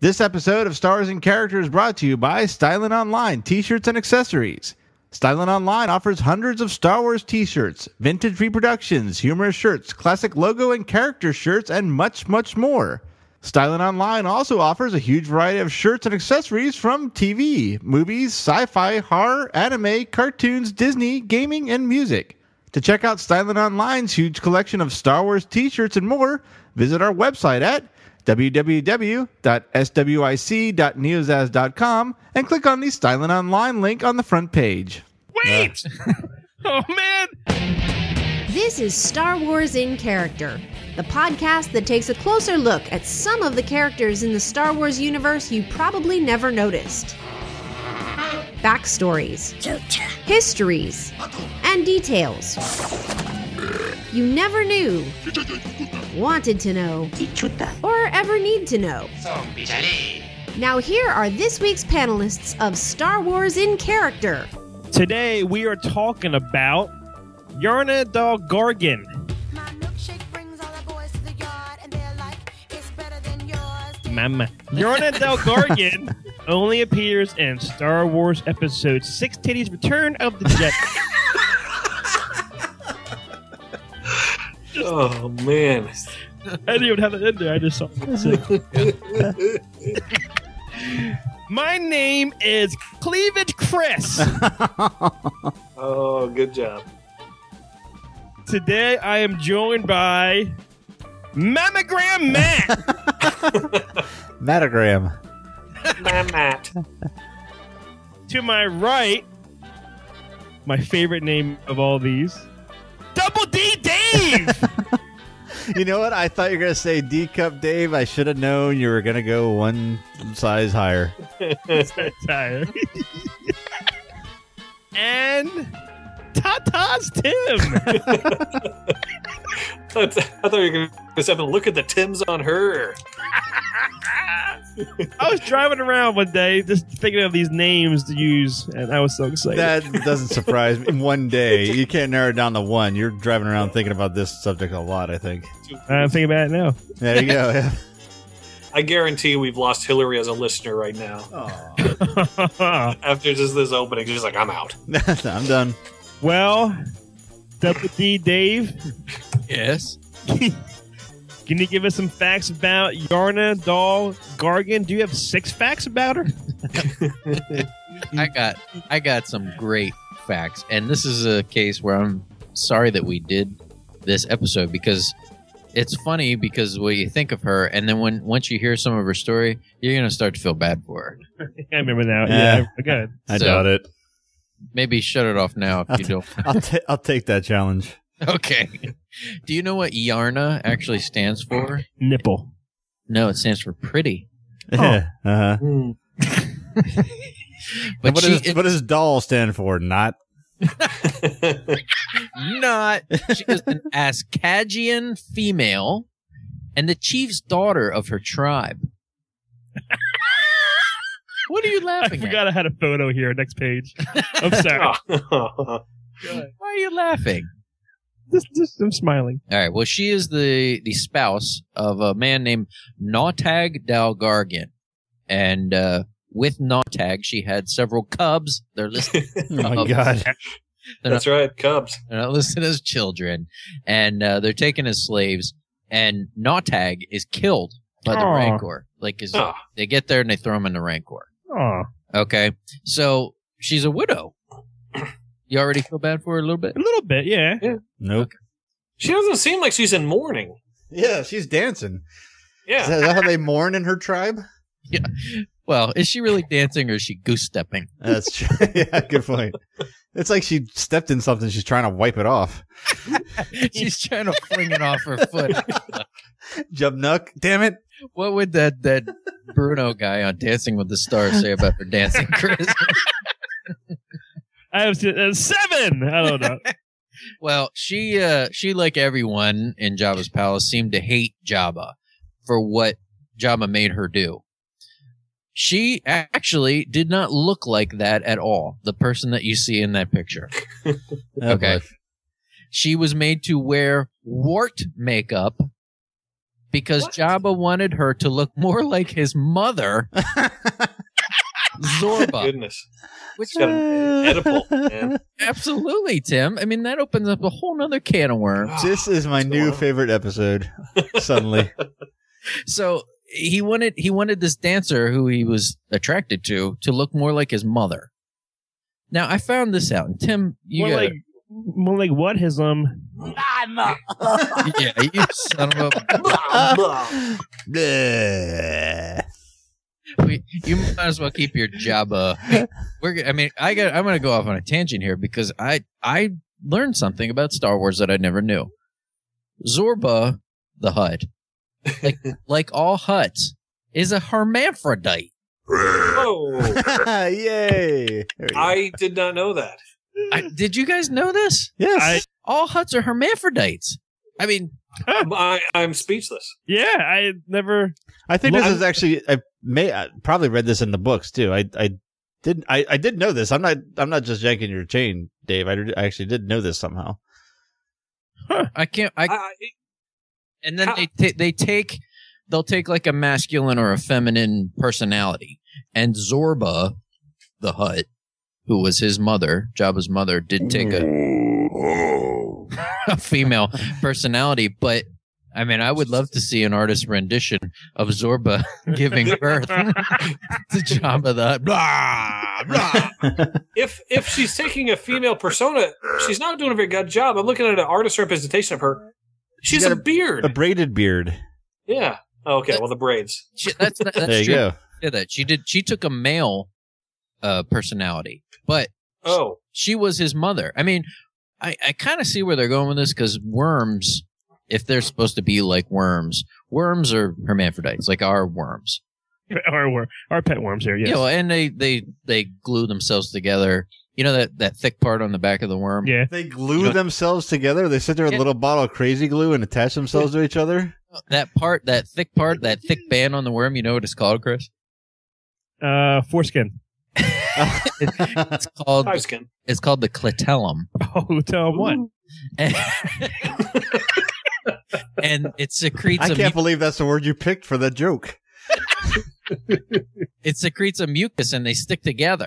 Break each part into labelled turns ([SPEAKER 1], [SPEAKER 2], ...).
[SPEAKER 1] This episode of Stars and Characters is brought to you by Stylin' Online T-shirts and accessories. Stylin' Online offers hundreds of Star Wars T-shirts, vintage reproductions, humorous shirts, classic logo and character shirts, and much, much more. Stylin' Online also offers a huge variety of shirts and accessories from TV, movies, sci-fi, horror, anime, cartoons, Disney, gaming, and music. To check out Stylin' Online's huge collection of Star Wars T-shirts and more, visit our website at www.swic.neozaz.com and click on the Stylin' Online link on the front page.
[SPEAKER 2] Wait! Oh, man!
[SPEAKER 3] This is Star Wars in Character, the podcast that takes a closer look at some of the characters in the Star Wars universe you probably never noticed. Backstories, histories, and details you never knew, wanted to know, or ever need to know. Now here are this week's panelists of Star Wars in Character.
[SPEAKER 2] Today we are talking about Yarna Dal Gargan. Mama. Yarna Dal Gargan only appears in Star Wars Episode 6 Titties Return of the Jedi.
[SPEAKER 4] Oh, man.
[SPEAKER 2] I didn't even have it in there. I just saw it. My name is Cleavage Chris.
[SPEAKER 4] Oh, good job.
[SPEAKER 2] Today I am joined by Mammogram Matt.
[SPEAKER 1] Matagram.
[SPEAKER 4] Matt.
[SPEAKER 2] To my right, my favorite name of all these, Double D Dave.
[SPEAKER 1] You know what? I thought you were going to say D-Cup Dave. I should have known you were going to go one size higher.
[SPEAKER 2] Tired. And Tata's Tim.
[SPEAKER 4] I thought you were going to have to look at the Tims on her.
[SPEAKER 2] I was driving around one day just thinking of these names to use, and I was so excited.
[SPEAKER 1] That doesn't surprise me. One day. You can't narrow it down to one. You're driving around thinking about this subject a lot, I think.
[SPEAKER 2] I'm thinking about it now.
[SPEAKER 1] There you go. Yeah.
[SPEAKER 4] I guarantee we've lost Hillary as a listener right now.
[SPEAKER 1] Oh.
[SPEAKER 4] After just this opening, she's like, I'm out.
[SPEAKER 1] I'm done.
[SPEAKER 2] Well, Double D Dave.
[SPEAKER 5] Yes.
[SPEAKER 2] Can you give us some facts about Yarna Dal Gargan? Do you have 6 facts about her?
[SPEAKER 5] I got some great facts, and this is a case where I'm sorry that we did this episode because it's funny because when you think of her, and then once you hear some of her story, you're gonna start to feel bad for her.
[SPEAKER 2] I remember now. Yeah, good.
[SPEAKER 1] I doubt it.
[SPEAKER 5] Maybe shut it off now if you don't.
[SPEAKER 1] I'll take that challenge.
[SPEAKER 5] Okay. Do you know what Yarna actually stands for?
[SPEAKER 2] Nipple.
[SPEAKER 5] No, it stands for pretty.
[SPEAKER 1] Yeah. Uh-huh.
[SPEAKER 5] But
[SPEAKER 1] what does doll stand for? Not.
[SPEAKER 5] She is an Askagian female and the chief's daughter of her tribe. What are you laughing
[SPEAKER 2] I forgot I had a photo here. Next page. I'm sorry.
[SPEAKER 5] Why are you laughing?
[SPEAKER 2] Just, I'm smiling.
[SPEAKER 5] All right. Well, she is the spouse of a man named Nautag Dal Gargan. And with Nautag, she had several cubs. They're listed.
[SPEAKER 1] Oh, my God.
[SPEAKER 4] That's right, cubs.
[SPEAKER 5] They're not listed as children. And they're taken as slaves. And Nautag is killed by the Rancor. They get there and they throw him in the Rancor.
[SPEAKER 2] Oh.
[SPEAKER 5] Okay. So she's a widow. You already feel bad for her a little bit?
[SPEAKER 2] A little bit, yeah.
[SPEAKER 1] Nope.
[SPEAKER 5] Okay.
[SPEAKER 4] She doesn't seem like she's in mourning.
[SPEAKER 1] Yeah, she's dancing.
[SPEAKER 4] Yeah.
[SPEAKER 1] Is that how they mourn in her tribe?
[SPEAKER 5] Yeah. Well, is she really dancing or is she goose stepping?
[SPEAKER 1] That's true. Yeah, good point. It's like she stepped in something. She's trying to wipe it off.
[SPEAKER 5] She's trying to fling it off her foot.
[SPEAKER 1] Jub Nuck. Damn it.
[SPEAKER 5] What would that Bruno guy on Dancing with the Stars say about her dancing, Chris?
[SPEAKER 2] I have 7. I don't know.
[SPEAKER 5] Well, she like everyone in Jabba's palace seemed to hate Jabba for what Jabba made her do. She actually did not look like that at all. The person that you see in that picture. Okay. She was made to wear wart makeup because Jabba wanted her to look more like his mother, Zorba.
[SPEAKER 4] Goodness.
[SPEAKER 5] Which
[SPEAKER 4] It's got an edible, man.
[SPEAKER 5] absolutely, Tim. I mean, that opens up a whole nother can of worms.
[SPEAKER 1] This is my new favorite episode. Suddenly,
[SPEAKER 5] So he wanted this dancer who he was attracted to look more like his mother. Now I found this out, and Tim, you
[SPEAKER 2] More
[SPEAKER 5] got
[SPEAKER 2] more like what? His
[SPEAKER 5] yeah, you son of a.
[SPEAKER 1] Bleh.
[SPEAKER 5] You might as well keep your Jabba. I'm going to go off on a tangent here because I learned something about Star Wars that I never knew. Zorba, the Hutt, like all Hutts, is a hermaphrodite.
[SPEAKER 4] Oh,
[SPEAKER 1] Yay!
[SPEAKER 4] I did not know that.
[SPEAKER 5] Did you guys know this?
[SPEAKER 1] Yes.
[SPEAKER 5] All Hutts are hermaphrodites. I mean,
[SPEAKER 4] I'm speechless.
[SPEAKER 2] yeah, I never.
[SPEAKER 1] I think this is actually. I probably read this in the books too. I did know this. I'm not just yanking your chain, Dave. I actually did know this somehow.
[SPEAKER 5] I can't. And then
[SPEAKER 4] How-
[SPEAKER 5] they'll take like a masculine or a feminine personality, and Zorba, the Hutt, who was his mother, Jabba's mother, did take a female personality. But I mean, I would love to see an artist's rendition of Zorba giving birth to Jabba the Hutt. Blah, blah.
[SPEAKER 4] If she's taking a female persona, she's not doing a very good job. I'm looking at an artist representation of her. She's
[SPEAKER 1] got
[SPEAKER 4] a beard.
[SPEAKER 1] A braided beard.
[SPEAKER 4] Yeah. Okay. Well, the braids.
[SPEAKER 5] That's
[SPEAKER 1] There you
[SPEAKER 5] true.
[SPEAKER 1] go.
[SPEAKER 5] Yeah, that she took a male personality, but
[SPEAKER 4] Oh,
[SPEAKER 5] she was his mother. I mean, I kind of see where they're going with this because worms, if they're supposed to be like worms are hermaphrodites, like our worms.
[SPEAKER 2] Our pet worms here. Yes.
[SPEAKER 5] You know, and they glue themselves together. You know that thick part on the back of the worm?
[SPEAKER 2] Yeah.
[SPEAKER 1] They glue themselves together. They sit there with a little bottle of crazy glue and attach themselves to each other.
[SPEAKER 5] That thick band on the worm, you know what it's called, Chris?
[SPEAKER 2] Foreskin.
[SPEAKER 5] It's called
[SPEAKER 4] hive skin.
[SPEAKER 5] the clitellum.
[SPEAKER 2] Oh, tell him what?
[SPEAKER 5] And it secretes
[SPEAKER 1] I can't believe that's the word you picked for that joke.
[SPEAKER 5] it secretes a mucus and they stick together.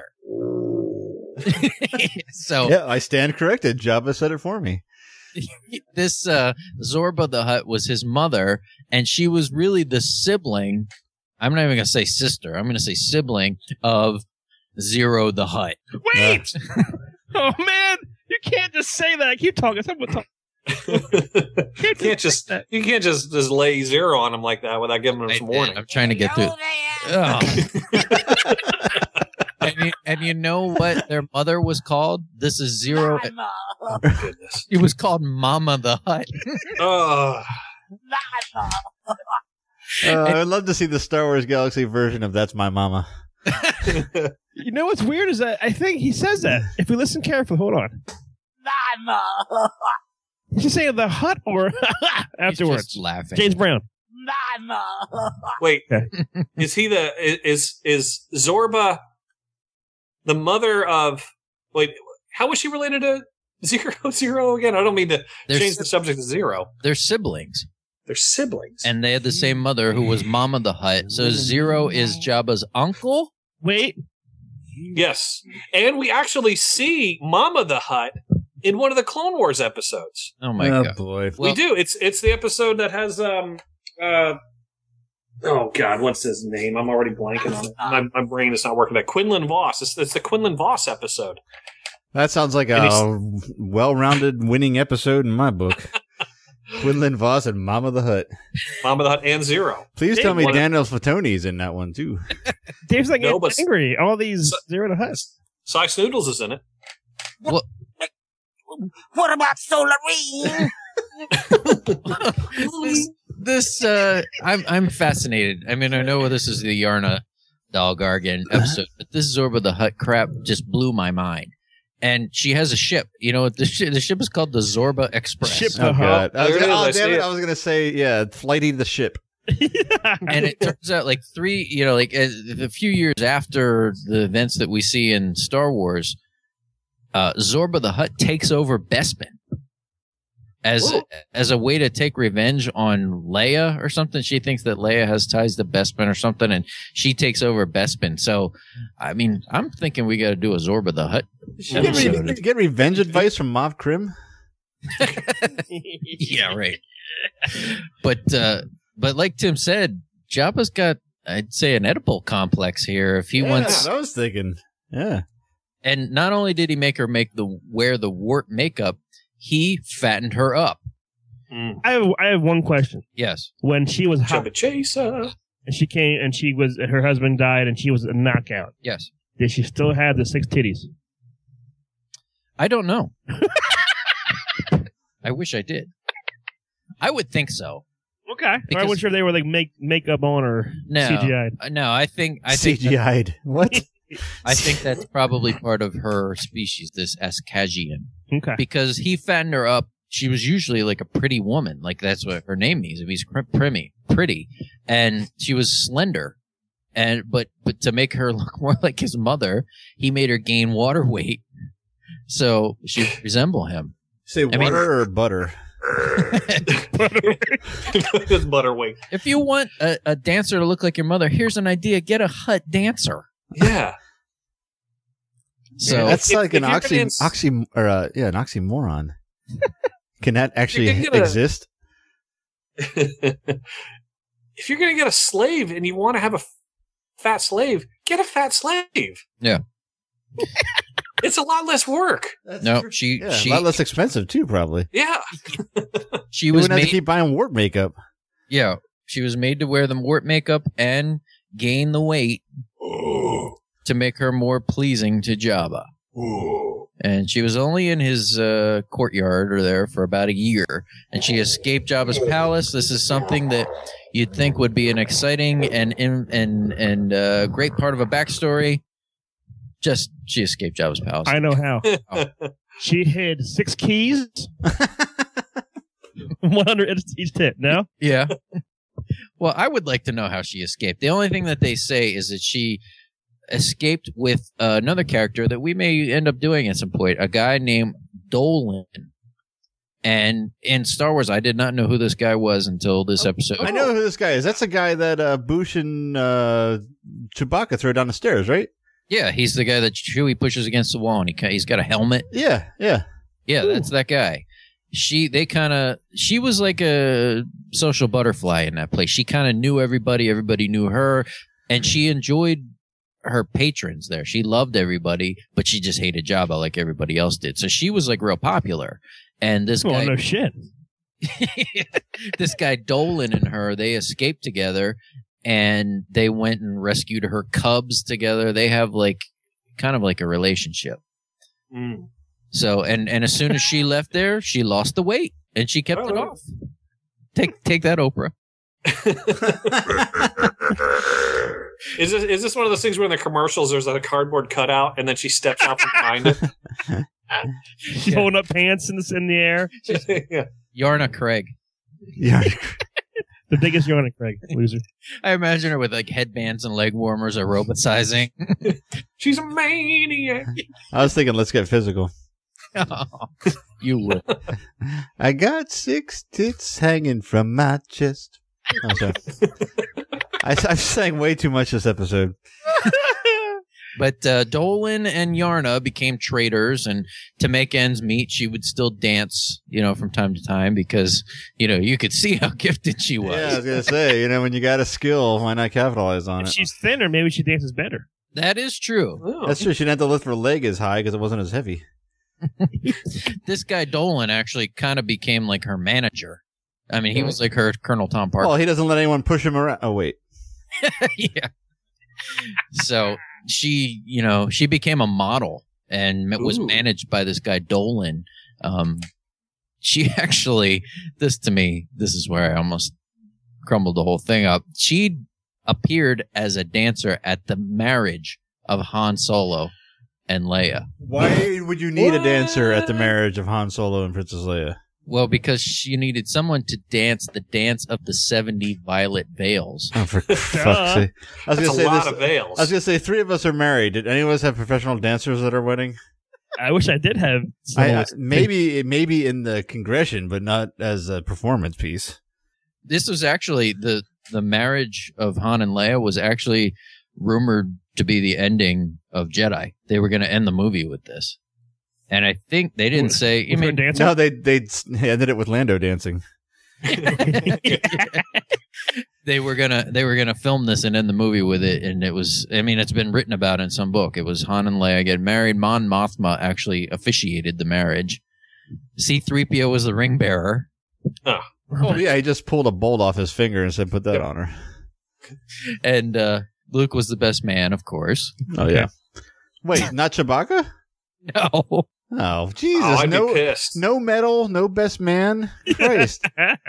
[SPEAKER 5] So
[SPEAKER 1] Yeah, I stand corrected. Jabba said it for me.
[SPEAKER 5] this Zorba the Hutt was his mother, and she was really the sibling. I'm not even going to say sister. I'm going to say sibling of Zero the Hutt.
[SPEAKER 2] Wait! Oh man, you can't just say that. Keep talking. Someone talk.
[SPEAKER 4] You can't just lay zero on him like that without giving him some warning.
[SPEAKER 5] I'm trying to get through. Ugh. And you know what their mother was called? This is Zero.
[SPEAKER 4] Oh, goodness.
[SPEAKER 5] It was called Mama the Hutt.
[SPEAKER 4] Oh,
[SPEAKER 1] I'd love to see the Star Wars Galaxy version of That's My Mama.
[SPEAKER 2] You know what's weird is that I think he says that. If we listen carefully, hold on. Is he saying the Hut or
[SPEAKER 5] He's
[SPEAKER 2] afterwards?
[SPEAKER 5] just laughing.
[SPEAKER 2] James Brown.
[SPEAKER 4] wait.
[SPEAKER 5] Okay.
[SPEAKER 4] Is he is Zorba the mother of? Wait, how was she related to Zero again? I don't mean to change the subject to Zero.
[SPEAKER 5] They're siblings.
[SPEAKER 4] They're siblings.
[SPEAKER 5] And they had the same mother who was Mama the Hutt. So Zero is Jabba's uncle?
[SPEAKER 2] Wait.
[SPEAKER 4] Yes, and we actually see Mama the Hutt in one of the Clone Wars episodes.
[SPEAKER 5] Oh my god.
[SPEAKER 1] Boy.
[SPEAKER 4] We do. It's the episode that has oh god, what's his name? I'm already blanking on it. My brain is not working. Quinlan Voss. It's the Quinlan Voss episode.
[SPEAKER 1] That sounds like a well-rounded winning episode in my book. Quinlan Voss and Mama the Hutt.
[SPEAKER 4] Mama the Hutt and Zero.
[SPEAKER 1] Please tell me
[SPEAKER 4] One of-
[SPEAKER 1] Daniel Fatoni's in that one too.
[SPEAKER 2] Dave's like
[SPEAKER 4] No, but-
[SPEAKER 2] angry. All these Zero to Hut.
[SPEAKER 4] Cy Snoodles is in it.
[SPEAKER 6] What about Solarine?
[SPEAKER 5] I'm fascinated. I mean, I know this is the Yarna Dalgargan episode, but this Zorba the Hutt crap just blew my mind. And she has a ship. You know, the ship is called the Zorba Express.
[SPEAKER 2] Ship
[SPEAKER 1] Oh, God.
[SPEAKER 4] There it is, I see
[SPEAKER 1] Damn it.
[SPEAKER 4] it.
[SPEAKER 1] I was going to say, yeah, Flighty the Ship.
[SPEAKER 5] And it turns out like a few years after the events that we see in Star Wars, Zorba the Hutt takes over Bespin. as a way to take revenge on Leia or something. She thinks that Leia has ties to Bespin or something, and she takes over Bespin. So, I mean, I'm thinking we got to do a Zorba the Hutt.
[SPEAKER 1] Get revenge advice from Moff Krim?
[SPEAKER 5] Yeah, right. But like Tim said, Jabba's got, I'd say, an Oedipal complex here. If he wants,
[SPEAKER 1] I was thinking, yeah.
[SPEAKER 5] And not only did he make her wear the wart makeup, he fattened her up.
[SPEAKER 2] I have one question.
[SPEAKER 5] Yes.
[SPEAKER 2] When she was
[SPEAKER 4] Jabba Chaser,
[SPEAKER 2] and she came, and her husband died, and she was a knockout.
[SPEAKER 5] Yes.
[SPEAKER 2] Did she still have the 6 titties?
[SPEAKER 5] I don't know. I wish I did. I would think so.
[SPEAKER 2] Okay. I wasn't sure if they were like makeup on or CGI'd.
[SPEAKER 5] No, I think
[SPEAKER 1] CGI'd. What?
[SPEAKER 5] I think that's probably part of her species, this Askajian.
[SPEAKER 2] Okay.
[SPEAKER 5] Because he fattened her up. She was usually like a pretty woman. Like that's what her name means. It means pretty. And she was slender. But to make her look more like his mother, he made her gain water weight. So she would resemble him.
[SPEAKER 1] Say water or butter?
[SPEAKER 4] It's butterweight.
[SPEAKER 5] If you want a dancer to look like your mother, here's an idea. Get a Hutt dancer.
[SPEAKER 4] Yeah.
[SPEAKER 5] So
[SPEAKER 1] that's like an oxymoron. Can that actually exist?
[SPEAKER 4] If you're going to get a slave and you want to have a fat slave, get a fat slave.
[SPEAKER 5] Yeah.
[SPEAKER 4] It's a lot less work.
[SPEAKER 5] No, she
[SPEAKER 1] a lot less expensive too, probably.
[SPEAKER 4] Yeah.
[SPEAKER 5] She was
[SPEAKER 1] made to keep buying wart makeup.
[SPEAKER 5] Yeah, she was made to wear the wart makeup and gain the weight to make her more pleasing to Jabba. And she was only in his courtyard or there for about a year, and she escaped Jabba's palace. This is something that you'd think would be an exciting and great part of a backstory. Just she escaped Jabba's palace.
[SPEAKER 2] I know how. She hid 6 keys, 100 each tip. No.
[SPEAKER 5] Yeah. Well, I would like to know how she escaped. The only thing that they say is that she escaped with another character that we may end up doing at some point, a guy named Dolan. And in Star Wars, I did not know who this guy was until this episode.
[SPEAKER 1] I know who this guy is. That's the guy that Boosh and Chewbacca throw down the stairs, right?
[SPEAKER 5] Yeah, he's the guy that Chewie pushes against the wall, and he's got a helmet.
[SPEAKER 1] Yeah.
[SPEAKER 5] Yeah, that's that guy. She was like a social butterfly in that place. She kind of knew everybody. Everybody knew her, and she enjoyed her patrons there. She loved everybody, but she just hated Jabba like everybody else did. So she was like real popular. And this guy,
[SPEAKER 2] no shit.
[SPEAKER 5] This guy Dolan and her, they escaped together, and they went and rescued her cubs together. They have like kind of like a relationship. So, and as soon as she left there, she lost the weight, and she kept it off. Take that, Oprah.
[SPEAKER 4] Is this one of those things where in the commercials there's like a cardboard cutout and then she steps out from behind it?
[SPEAKER 2] She's holding up pants in the air.
[SPEAKER 4] Yeah.
[SPEAKER 5] Yarna Craig.
[SPEAKER 1] Yeah.
[SPEAKER 2] The biggest Yarna Craig loser.
[SPEAKER 5] I imagine her with like headbands and leg warmers aerobicizing.
[SPEAKER 4] She's a maniac.
[SPEAKER 1] I was thinking, let's get physical.
[SPEAKER 5] You would.
[SPEAKER 1] I got 6 tits hanging from my chest. Oh, sorry. I sang way too much this episode.
[SPEAKER 5] But Dolan and Yarna became traders, and to make ends meet, she would still dance, from time to time because, you could see how gifted she was.
[SPEAKER 1] Yeah, I was going to say, when you got a skill, why not capitalize on
[SPEAKER 2] If
[SPEAKER 1] it?
[SPEAKER 2] she's thinner, maybe she dances better.
[SPEAKER 5] That is true.
[SPEAKER 4] Oh.
[SPEAKER 1] That's true. She didn't have to lift her leg as high because it wasn't as heavy.
[SPEAKER 5] This guy Dolan actually kind of became like her manager. I mean, he was like her Colonel Tom Parker.
[SPEAKER 1] Well, he doesn't let anyone push him around. Oh, wait.
[SPEAKER 5] Yeah. So she became a model and was managed by this guy Dolan. She actually, this is where I almost crumbled the whole thing up. She appeared as a dancer at the marriage of Han Solo and Leia.
[SPEAKER 1] Why would you need a dancer at the marriage of Han Solo and Princess Leia?
[SPEAKER 5] Well, because she needed someone to dance the dance of the 70 violet veils.
[SPEAKER 1] Oh, for fuck's sake. I was
[SPEAKER 4] That's
[SPEAKER 1] going to say
[SPEAKER 4] a lot of veils.
[SPEAKER 1] I was going to say 3 of us are married. Did any of us have professional dancers at our wedding?
[SPEAKER 2] I wish I did have.
[SPEAKER 1] Maybe in the Congression, but not as a performance piece.
[SPEAKER 5] This was actually the marriage of Han and Leia was actually rumored to be the ending of Jedi. They were going to end the movie with this, and I think they didn't say. I mean,
[SPEAKER 1] no, they ended it with Lando dancing.
[SPEAKER 5] They were gonna film this and end the movie with it, and it was. I mean, it's been written about in some book. It was Han and Leia get married. Mon Mothma actually officiated the marriage. C-3PO was the ring bearer.
[SPEAKER 1] Oh yeah, he just pulled a bolt off his finger and said, "Put that on her."
[SPEAKER 5] And Luke was the best man, of course.
[SPEAKER 1] Oh yeah. Wait, not Chewbacca?
[SPEAKER 5] No.
[SPEAKER 1] Oh Jesus!
[SPEAKER 4] I'd be pissed.
[SPEAKER 1] No medal, no best man. Christ.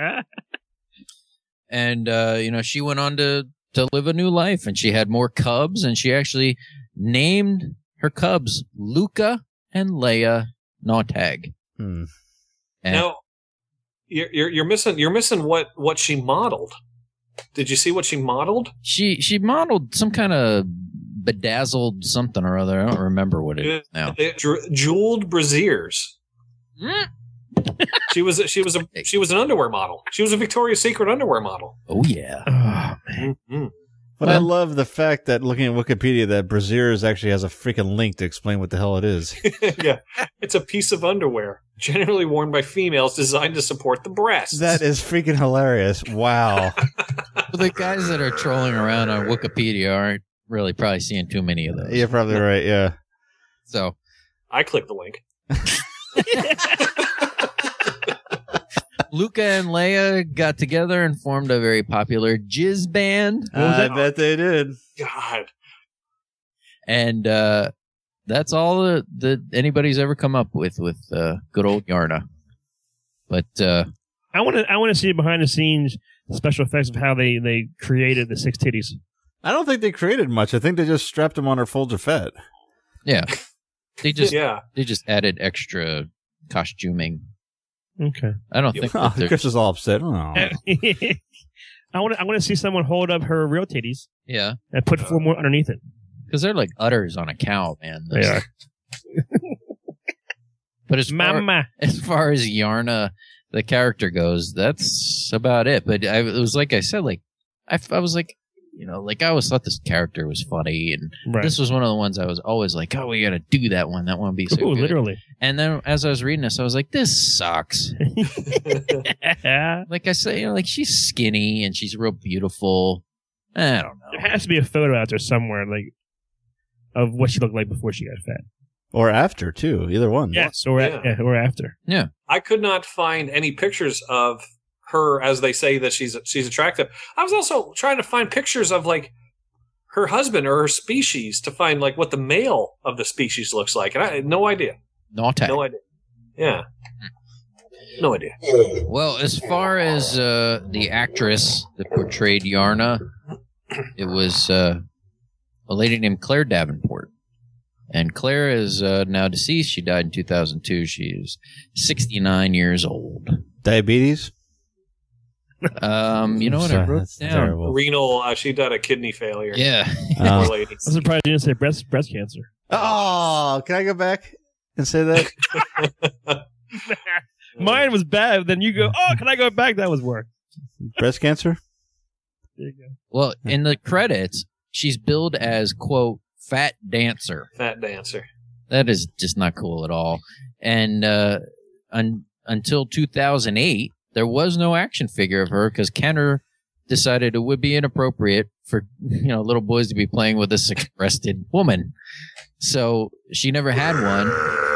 [SPEAKER 5] And she went on to live a new life, and she had more cubs, and she actually named her cubs Luca and Leia Nautag.
[SPEAKER 1] Hmm.
[SPEAKER 5] And
[SPEAKER 4] You're missing what she modeled. Did you see what she modeled?
[SPEAKER 5] She modeled some kind of bedazzled something or other. I don't remember what it is now.
[SPEAKER 4] Jeweled brassieres. She was an underwear model. She was a Victoria's Secret underwear model.
[SPEAKER 5] Oh yeah.
[SPEAKER 2] Oh man.
[SPEAKER 4] Mm-hmm.
[SPEAKER 1] But I love the fact that looking at Wikipedia that brassieres actually has a freaking link to explain what the hell it is.
[SPEAKER 4] Yeah, it's a piece of underwear generally worn by females designed to support the breasts.
[SPEAKER 1] That is freaking hilarious. Wow.
[SPEAKER 5] Well, the guys that are trolling around on Wikipedia aren't really probably seeing too many of those.
[SPEAKER 1] You're probably right, yeah.
[SPEAKER 5] So
[SPEAKER 4] I clicked the link.
[SPEAKER 5] Luca and Leia got together and formed a very popular jizz band.
[SPEAKER 1] I bet they did.
[SPEAKER 4] God.
[SPEAKER 5] And that's all that anybody's ever come up with good old Yarna. But
[SPEAKER 2] I want to see behind the scenes special effects of how they created the 6 titties.
[SPEAKER 1] I don't think they created much. I think they just strapped them on her folds of fat.
[SPEAKER 5] yeah, they just added extra costuming.
[SPEAKER 2] Okay.
[SPEAKER 5] I don't think that they're-
[SPEAKER 1] Chris is all upset. Oh.
[SPEAKER 2] I want to see someone hold up her real titties
[SPEAKER 5] yeah,
[SPEAKER 2] and put 4 more underneath it.
[SPEAKER 5] because they're like udders on a cow, man.
[SPEAKER 2] They are.
[SPEAKER 5] But as
[SPEAKER 2] Mama.
[SPEAKER 5] far as Yarna, the character goes, that's about it. But it was like I said, like I was like, I always thought this character was funny, and
[SPEAKER 2] Right.
[SPEAKER 5] this was one of the ones I was always like, oh, we got to do that one. That one would be so
[SPEAKER 2] Ooh,
[SPEAKER 5] good.
[SPEAKER 2] literally.
[SPEAKER 5] And then as I was reading this, I was like, this sucks. Like I say, like she's skinny and she's real beautiful. I don't know.
[SPEAKER 2] There has to be a photo out there somewhere, like, of what she looked like before she got fat.
[SPEAKER 1] Or after, too. Either one.
[SPEAKER 2] Yes, or after.
[SPEAKER 5] Yeah.
[SPEAKER 4] I could not find any pictures of her as they say that she's attractive. I was also trying to find pictures of like her husband or her species to find like what the male of the species looks like, and I had no idea.
[SPEAKER 5] No
[SPEAKER 4] No idea. Yeah. No idea.
[SPEAKER 5] Well, as far as the actress that portrayed Yarna, it was a lady named Claire Davenport. And Claire is now deceased. She died in 2002. She is 69 years old.
[SPEAKER 1] Diabetes?
[SPEAKER 5] You know what I wrote
[SPEAKER 1] That's
[SPEAKER 5] down?
[SPEAKER 1] terrible.
[SPEAKER 4] Renal. She died of kidney failure.
[SPEAKER 5] Yeah.
[SPEAKER 4] Poor lady.
[SPEAKER 2] I'm surprised you didn't say breast cancer.
[SPEAKER 1] Oh, can I go back and say that?
[SPEAKER 2] Mine was bad. Then you go, oh, can I go back? That was worse.
[SPEAKER 1] Breast cancer?
[SPEAKER 2] There you go.
[SPEAKER 5] Well, in the credits, she's billed as, quote, fat dancer.
[SPEAKER 4] Fat dancer.
[SPEAKER 5] That is just not cool at all. And until 2008, there was no action figure of her because Kenner decided it would be inappropriate for little boys to be playing with a sick-breasted woman. So she never had one.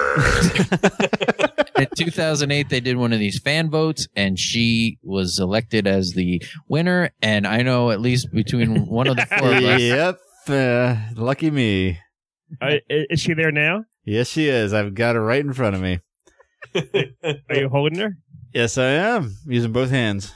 [SPEAKER 5] In 2008, they did one of these fan votes, and she was elected as the winner. And I know at least between one of the 4 of us.
[SPEAKER 1] Yep. Lucky me.
[SPEAKER 2] Is she there now?
[SPEAKER 1] Yes, she is. I've got her right in front of me.
[SPEAKER 2] Are you holding her?
[SPEAKER 1] Yes, I am. Using both hands.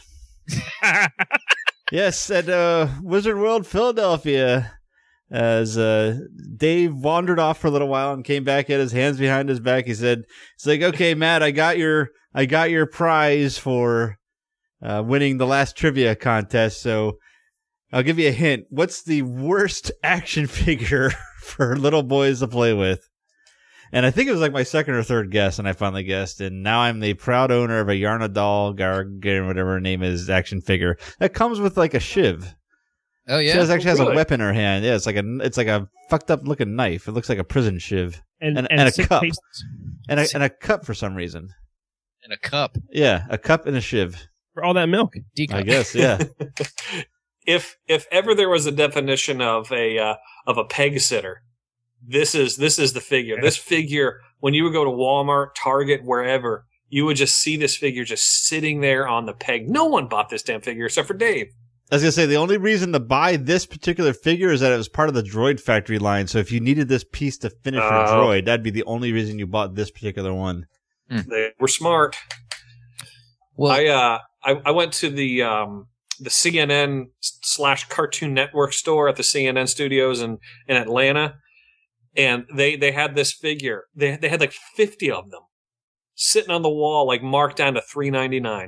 [SPEAKER 1] Yes, at Wizard World Philadelphia, as Dave wandered off for a little while and came back, had his hands behind his back. He's like, okay, Matt, I got your prize for winning the last trivia contest. So I'll give you a hint. What's the worst action figure for little boys to play with? And I think it was like my second or third guess, and I finally guessed. And now I'm the proud owner of a Yarna doll, Gargan, whatever her name is, action figure that comes with like a shiv.
[SPEAKER 5] Oh yeah,
[SPEAKER 1] She actually has a
[SPEAKER 4] Really?
[SPEAKER 1] weapon in her hand. Yeah, it's like a fucked up looking knife. It looks like a prison shiv and a
[SPEAKER 2] six
[SPEAKER 1] cup.
[SPEAKER 2] tastes
[SPEAKER 1] and a cup for some reason.
[SPEAKER 5] in a cup.
[SPEAKER 1] Yeah, a cup and a shiv.
[SPEAKER 2] for all that milk.
[SPEAKER 5] Decup.
[SPEAKER 1] I guess. Yeah.
[SPEAKER 4] If ever there was a definition of a peg sitter, this is the figure. This figure, when you would go to Walmart, Target, wherever, you would just see this figure just sitting there on the peg. No one bought this damn figure except for Dave.
[SPEAKER 1] I was going to say, the only reason to buy this particular figure is that it was part of the Droid Factory line. So if you needed this piece to finish your droid, that'd be the only reason you bought this particular one.
[SPEAKER 4] They were smart.
[SPEAKER 5] Well,
[SPEAKER 4] I went to the CNN / Cartoon Network store at the CNN studios in Atlanta, and they had this figure. They had like 50 of them sitting on the wall, like marked down to $3.99.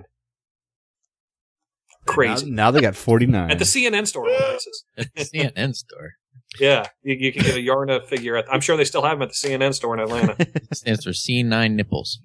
[SPEAKER 4] Crazy.
[SPEAKER 1] Now they got 49.
[SPEAKER 4] At the CNN store, in places.
[SPEAKER 5] CNN store
[SPEAKER 4] Yeah, you can get a Yarna figure. I'm sure they still have them at the CNN store in Atlanta.
[SPEAKER 5] stands for C9 nipples.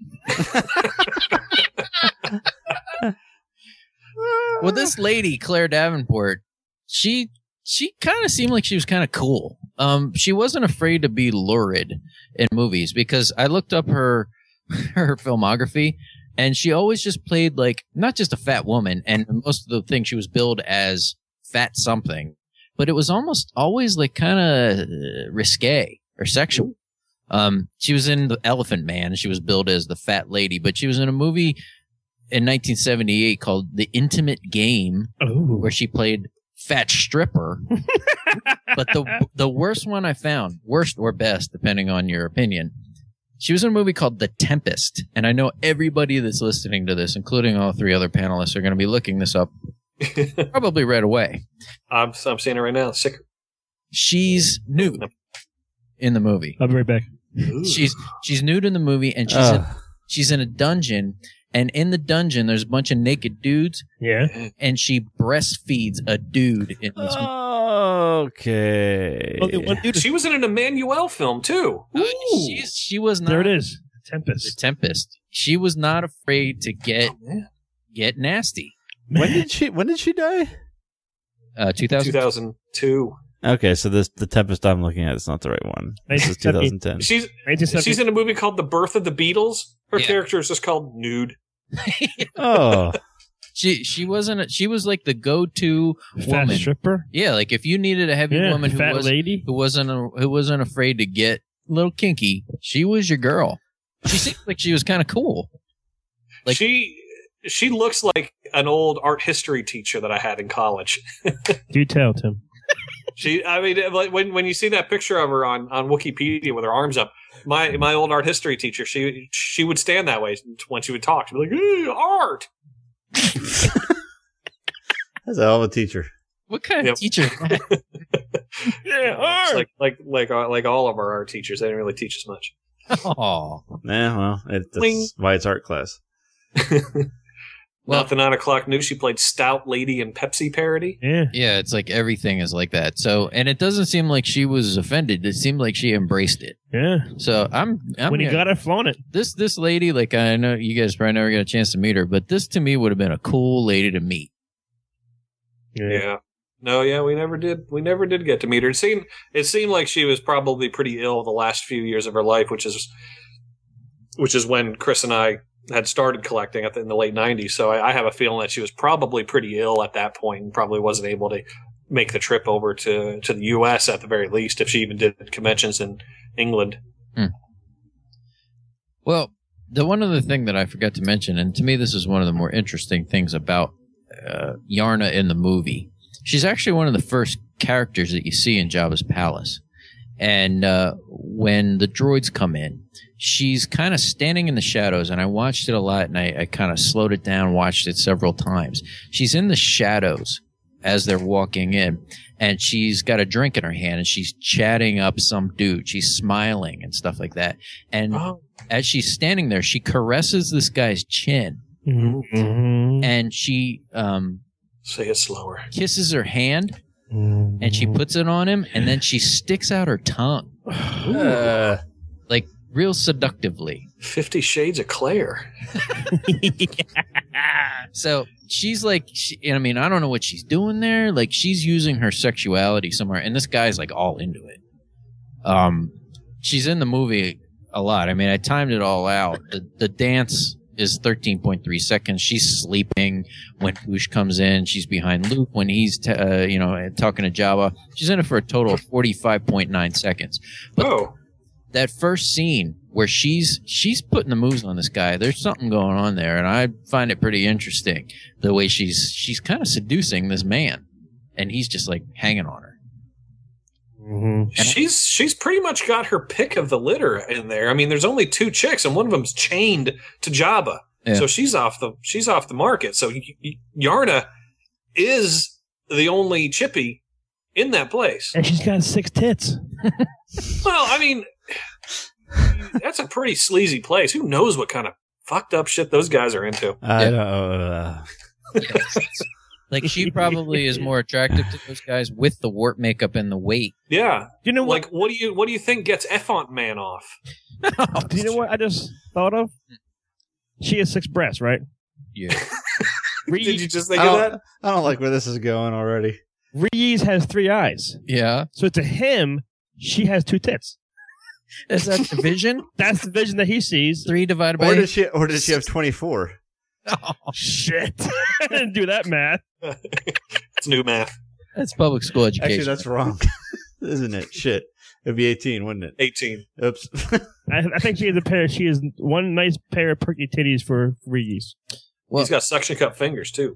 [SPEAKER 5] Well, this lady, Claire Davenport, she kind of seemed like she was kind of cool. She wasn't afraid to be lurid in movies, because I looked up her filmography, and she always just played like not just a fat woman, and most of the things she was billed as fat something, but it was almost always like kind of risque or sexual. She was in The Elephant Man. She was billed as the fat lady, but she was in a movie in 1978 called The Intimate Game, where she played fat stripper. But the worst one I found, worst or best, depending on your opinion, she was in a movie called The Tempest. And I know everybody that's listening to this, including all three other panelists, are going to be looking this up probably right away.
[SPEAKER 4] I'm seeing it right now. Sick.
[SPEAKER 5] She's nude in the movie.
[SPEAKER 2] I'll be right back.
[SPEAKER 5] She's nude in the movie, and she's in a dungeon. And in the dungeon, there's a bunch of naked dudes.
[SPEAKER 2] Yeah.
[SPEAKER 5] And she breastfeeds a dude in this movie.
[SPEAKER 1] Okay.
[SPEAKER 2] Only one dude is-
[SPEAKER 4] She was in an Emmanuel film too.
[SPEAKER 5] She was not.
[SPEAKER 2] There it is.
[SPEAKER 5] The
[SPEAKER 2] Tempest.
[SPEAKER 5] Tempest. She was not afraid to get nasty.
[SPEAKER 1] When did she die?
[SPEAKER 5] 2000.
[SPEAKER 4] 2002.
[SPEAKER 1] Okay, so the Tempest I'm looking at is not the right one. This is 2010.
[SPEAKER 4] She's in a movie called The Birth of the Beatles. Her character is just called Nude.
[SPEAKER 1] Oh.
[SPEAKER 5] She wasn't. She was like the go-to
[SPEAKER 2] Fat
[SPEAKER 5] woman.
[SPEAKER 2] stripper.
[SPEAKER 5] Yeah, like if you needed a heavy woman
[SPEAKER 2] fat lady
[SPEAKER 5] who wasn't afraid to get a little kinky, she was your girl. She seemed like she was kind of cool. Like
[SPEAKER 4] she looks like an old art history teacher that I had in college.
[SPEAKER 2] Do tell, Tim.
[SPEAKER 4] When you see that picture of her on Wikipedia with her arms up, my old art history teacher, she would stand that way when she would talk. She'd be like, "Hey, art."
[SPEAKER 1] That's a hell of a teacher.
[SPEAKER 5] What kind of teacher?
[SPEAKER 2] Yeah, art.
[SPEAKER 4] Like all of our art teachers, they didn't really teach us much.
[SPEAKER 5] Oh,
[SPEAKER 1] Yeah, well, that's why it's art class.
[SPEAKER 4] Not the 9 o'clock news. She played Stout Lady in Pepsi parody.
[SPEAKER 2] Yeah.
[SPEAKER 5] yeah. It's like everything is like that. So, and it doesn't seem like she was offended. It seemed like she embraced it.
[SPEAKER 2] Yeah.
[SPEAKER 5] So I'm
[SPEAKER 2] When you got it, flown it.
[SPEAKER 5] This lady, like I know you guys probably never got a chance to meet her, but this to me would have been a cool lady to meet.
[SPEAKER 4] Yeah. No, yeah, we never did. We never did get to meet her. It seemed like she was probably pretty ill the last few years of her life, which is when Chris and I had started collecting in the late 90s. So I have a feeling that she was probably pretty ill at that point and probably wasn't able to make the trip over to the U.S. at the very least, if she even did conventions in England.
[SPEAKER 5] Well, the one other thing that I forgot to mention, and to me this is one of the more interesting things about Yarna in the movie. She's actually one of the first characters that you see in Jabba's palace. And when the droids come in, she's kind of standing in the shadows, and I watched it a lot, and I kind of slowed it down, watched it several times. She's in the shadows as they're walking in, and she's got a drink in her hand, and she's chatting up some dude. She's smiling and stuff like that. And as she's standing there, she caresses this guy's chin, and she
[SPEAKER 4] say it slower.
[SPEAKER 5] Kisses her hand. And she puts it on him, and then she sticks out her tongue. real seductively.
[SPEAKER 4] 50 Shades of Claire.
[SPEAKER 5] So she's like, I mean, I don't know what she's doing there. Like, she's using her sexuality somewhere, and this guy's like all into it. She's in the movie a lot. I mean, I timed it all out. The dance is 13.3 seconds. She's sleeping when Boosh comes in. She's behind Luke when he's talking to Jabba. She's in it for a total of 45.9 seconds. But that first scene where she's putting the moves on this guy, there's something going on there, and I find it pretty interesting the way she's kind of seducing this man, and he's just like hanging on her.
[SPEAKER 2] Mm-hmm.
[SPEAKER 4] She's pretty much got her pick of the litter in there. I mean, there's only 2 chicks, and one of them's chained to Jabba, so she's off the market. So Yarna is the only chippy in that place,
[SPEAKER 2] and she's got 6 tits.
[SPEAKER 4] Well, I mean, that's a pretty sleazy place. Who knows what kind of fucked up shit those guys are into?
[SPEAKER 1] I don't know.
[SPEAKER 5] Like, she probably is more attractive to those guys with the warp makeup and the weight.
[SPEAKER 4] Yeah.
[SPEAKER 2] You know what?
[SPEAKER 4] Like, what do you think gets Effont Man off?
[SPEAKER 2] Do you know what I just thought of? She has 6 breasts, right?
[SPEAKER 5] Yeah.
[SPEAKER 4] Did you just think of that?
[SPEAKER 1] I don't like where this is going already.
[SPEAKER 2] Reese has 3 eyes.
[SPEAKER 5] Yeah.
[SPEAKER 2] So to him, she has 2 tits.
[SPEAKER 5] Is that the vision?
[SPEAKER 2] That's the vision that he sees.
[SPEAKER 5] 3 divided by...
[SPEAKER 1] Or does she have 24?
[SPEAKER 2] Oh, shit. I didn't do that math.
[SPEAKER 4] It's new math.
[SPEAKER 5] That's public school education.
[SPEAKER 1] Actually, that's wrong. Isn't it? Shit. It'd be 18, wouldn't it?
[SPEAKER 4] 18.
[SPEAKER 1] Oops.
[SPEAKER 2] I think she has one nice pair of perky titties for Reese.
[SPEAKER 5] Well,
[SPEAKER 4] he's got suction cup fingers, too.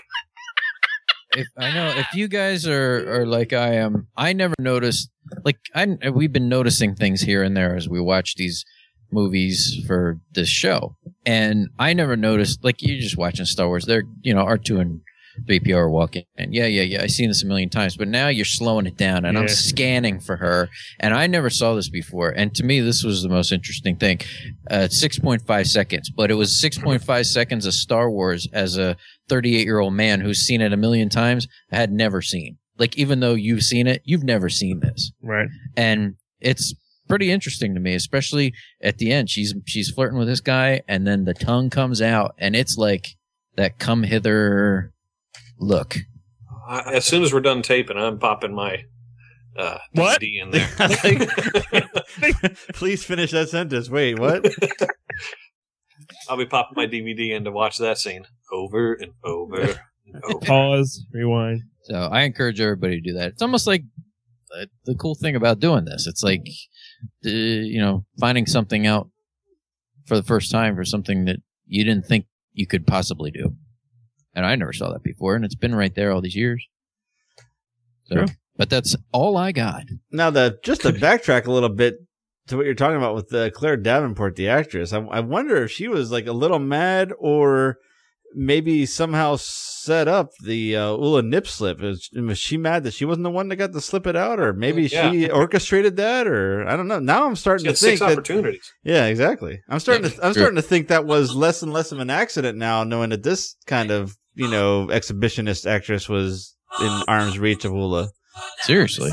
[SPEAKER 5] If you guys are like I am, I never noticed. Like, we've been noticing things here and there as we watch these movies for this show, and I never noticed. Like, you're just watching Star Wars. They're, R2 and 3PO are walking, and yeah. I've seen this a million times, but now you're slowing it down, and I'm scanning for her, and I never saw this before. And to me, this was the most interesting thing. 6.5 seconds, but it was 6.5 seconds of Star Wars as a 38-year-old man who's seen it a million times, had never seen. Like, even though you've seen it, you've never seen this.
[SPEAKER 2] Right.
[SPEAKER 5] And it's pretty interesting to me, especially at the end. She's flirting with this guy, and then the tongue comes out, and it's like that come hither look.
[SPEAKER 4] As soon as we're done taping, I'm popping my
[SPEAKER 2] what?
[SPEAKER 4] DVD in there.
[SPEAKER 1] Please finish that sentence. Wait, what?
[SPEAKER 4] I'll be popping my DVD in to watch that scene over and over and over.
[SPEAKER 2] Pause, rewind.
[SPEAKER 5] So I encourage everybody to do that. It's almost like the cool thing about doing this. It's like, finding something out for the first time for something that you didn't think you could possibly do. And I never saw that before, and it's been right there all these years. So,
[SPEAKER 2] True.
[SPEAKER 5] But that's all I got.
[SPEAKER 1] Now, just to backtrack a little bit to what you're talking about with Claire Davenport, the actress, I wonder if she was like a little mad or maybe somehow set up the Ula nip slip. Was she mad that she wasn't the one that got to slip it out, or maybe she orchestrated that, or I don't know. Now I'm starting to think
[SPEAKER 4] 6 opportunities.
[SPEAKER 1] Yeah, exactly. I'm starting to think that was less and less of an accident now, knowing that this kind of exhibitionist actress was in arm's reach of Ula.
[SPEAKER 5] Seriously,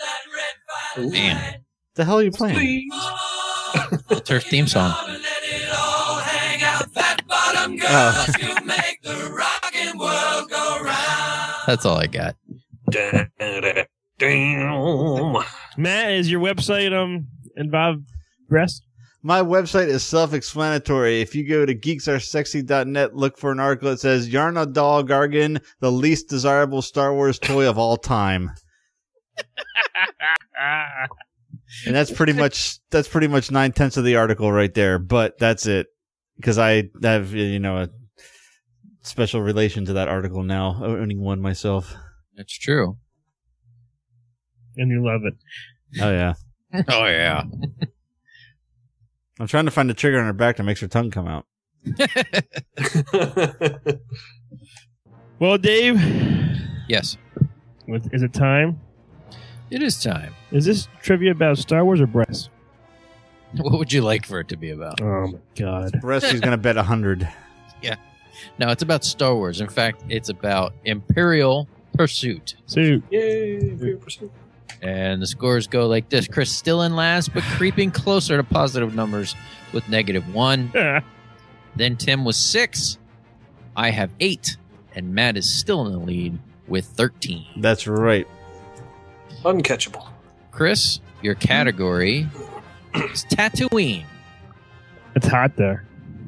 [SPEAKER 5] man,
[SPEAKER 1] the hell are you playing?
[SPEAKER 4] Please.
[SPEAKER 5] The Turf theme song. That's all I got.
[SPEAKER 2] Matt, is your website involve breast?
[SPEAKER 1] My website is self-explanatory. If you go to geeksaresexy.net, look for an article that says Yarna Doll Gargan, the least desirable Star Wars toy of all time. And that's pretty much 9/10 of the article right there, but that's it. Because I have, a special relation to that article now, owning one myself.
[SPEAKER 5] That's true.
[SPEAKER 2] And you love it.
[SPEAKER 1] Oh, yeah.
[SPEAKER 5] Oh, yeah.
[SPEAKER 1] I'm trying to find the trigger on her back that makes her tongue come out.
[SPEAKER 2] Well, Dave.
[SPEAKER 5] Yes.
[SPEAKER 2] Is it time?
[SPEAKER 5] It is time.
[SPEAKER 2] Is this trivia about Star Wars or breasts?
[SPEAKER 5] What would you like for it to be about?
[SPEAKER 2] Oh, my God.
[SPEAKER 1] Rusty's going to bet 100.
[SPEAKER 5] Yeah. No, it's about Star Wars. In fact, it's about Imperial Pursuit.
[SPEAKER 2] Suit.
[SPEAKER 4] Yay, Imperial Pursuit.
[SPEAKER 5] And the scores go like this. Chris still in last, but creeping closer to positive numbers with -1. Then Tim was 6. I have 8. And Matt is still in the lead with 13.
[SPEAKER 1] That's right.
[SPEAKER 4] Uncatchable.
[SPEAKER 5] Chris, your category is Tatooine.
[SPEAKER 2] It's hot there.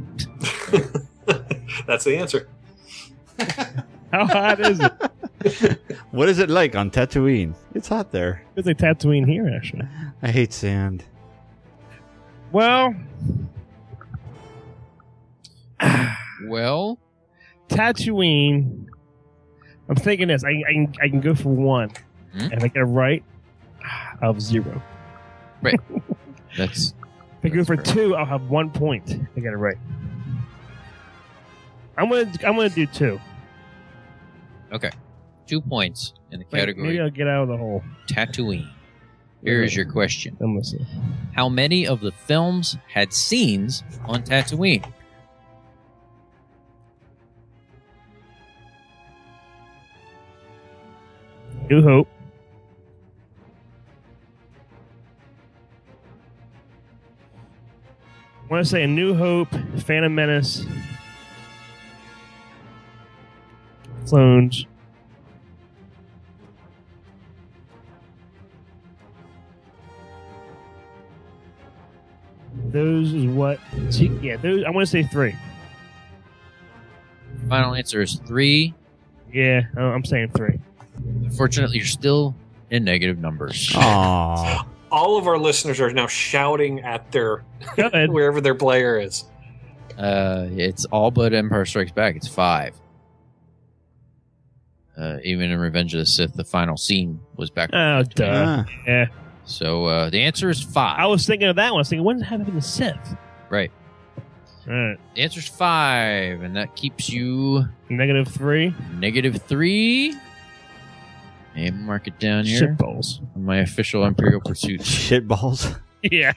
[SPEAKER 4] That's the answer.
[SPEAKER 2] How hot is it?
[SPEAKER 1] What is it like on Tatooine? It's hot there.
[SPEAKER 2] It's like Tatooine here, actually.
[SPEAKER 1] I hate sand.
[SPEAKER 2] Well,
[SPEAKER 5] Well,
[SPEAKER 2] Tatooine. I'm thinking this. I can go for 1.
[SPEAKER 5] Hmm?
[SPEAKER 2] And if I get it right, I'll have 0.
[SPEAKER 5] right. That's
[SPEAKER 2] If I go for 2, I'll have 1 point. If I get it right. I'm gonna do 2.
[SPEAKER 5] okay. 2 points in the
[SPEAKER 2] Maybe
[SPEAKER 5] category
[SPEAKER 2] I'll get out of the hole.
[SPEAKER 5] Tatooine. Here is your question.
[SPEAKER 2] I'm listening.
[SPEAKER 5] How many of the films had scenes on Tatooine?
[SPEAKER 2] New Hope. I want to say A New Hope, Phantom Menace, Clones. Those is what? Yeah, those. I want to say 3.
[SPEAKER 5] Final answer is 3.
[SPEAKER 2] Yeah, I'm saying 3.
[SPEAKER 5] Unfortunately, you're still in negative numbers.
[SPEAKER 1] Aww.
[SPEAKER 4] All of our listeners are now shouting at their
[SPEAKER 2] Go ahead.
[SPEAKER 4] wherever their player is.
[SPEAKER 5] It's all but Empire Strikes Back. It's 5. Even in Revenge of the Sith, the final scene was back.
[SPEAKER 2] Oh, duh.
[SPEAKER 1] Ah.
[SPEAKER 2] Yeah.
[SPEAKER 5] So the answer is 5.
[SPEAKER 2] I was thinking of that one. I was thinking, when happened in the Sith?
[SPEAKER 5] Right.
[SPEAKER 2] All right.
[SPEAKER 5] The answer's 5, and that keeps you
[SPEAKER 2] -3.
[SPEAKER 5] -3. And mark it down here
[SPEAKER 2] Shit balls.
[SPEAKER 5] on my official Imperial Pursuit.
[SPEAKER 1] Shitballs.
[SPEAKER 2] Yeah.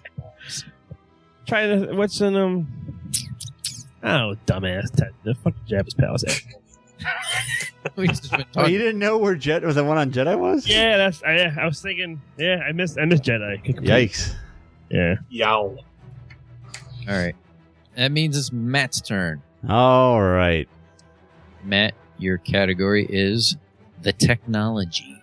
[SPEAKER 2] Try to. What's in Oh, dumbass. The fuck Jabba's palace.
[SPEAKER 5] We just been
[SPEAKER 1] Oh,
[SPEAKER 5] talking-
[SPEAKER 1] you didn't know where Jet was? The one on Jedi was?
[SPEAKER 2] Yeah, that's. I was thinking. Yeah, I missed Jedi.
[SPEAKER 1] Yikes.
[SPEAKER 2] Yeah.
[SPEAKER 4] Yow.
[SPEAKER 5] All right. That means it's Matt's turn.
[SPEAKER 1] All right.
[SPEAKER 5] Matt, your category is the technology.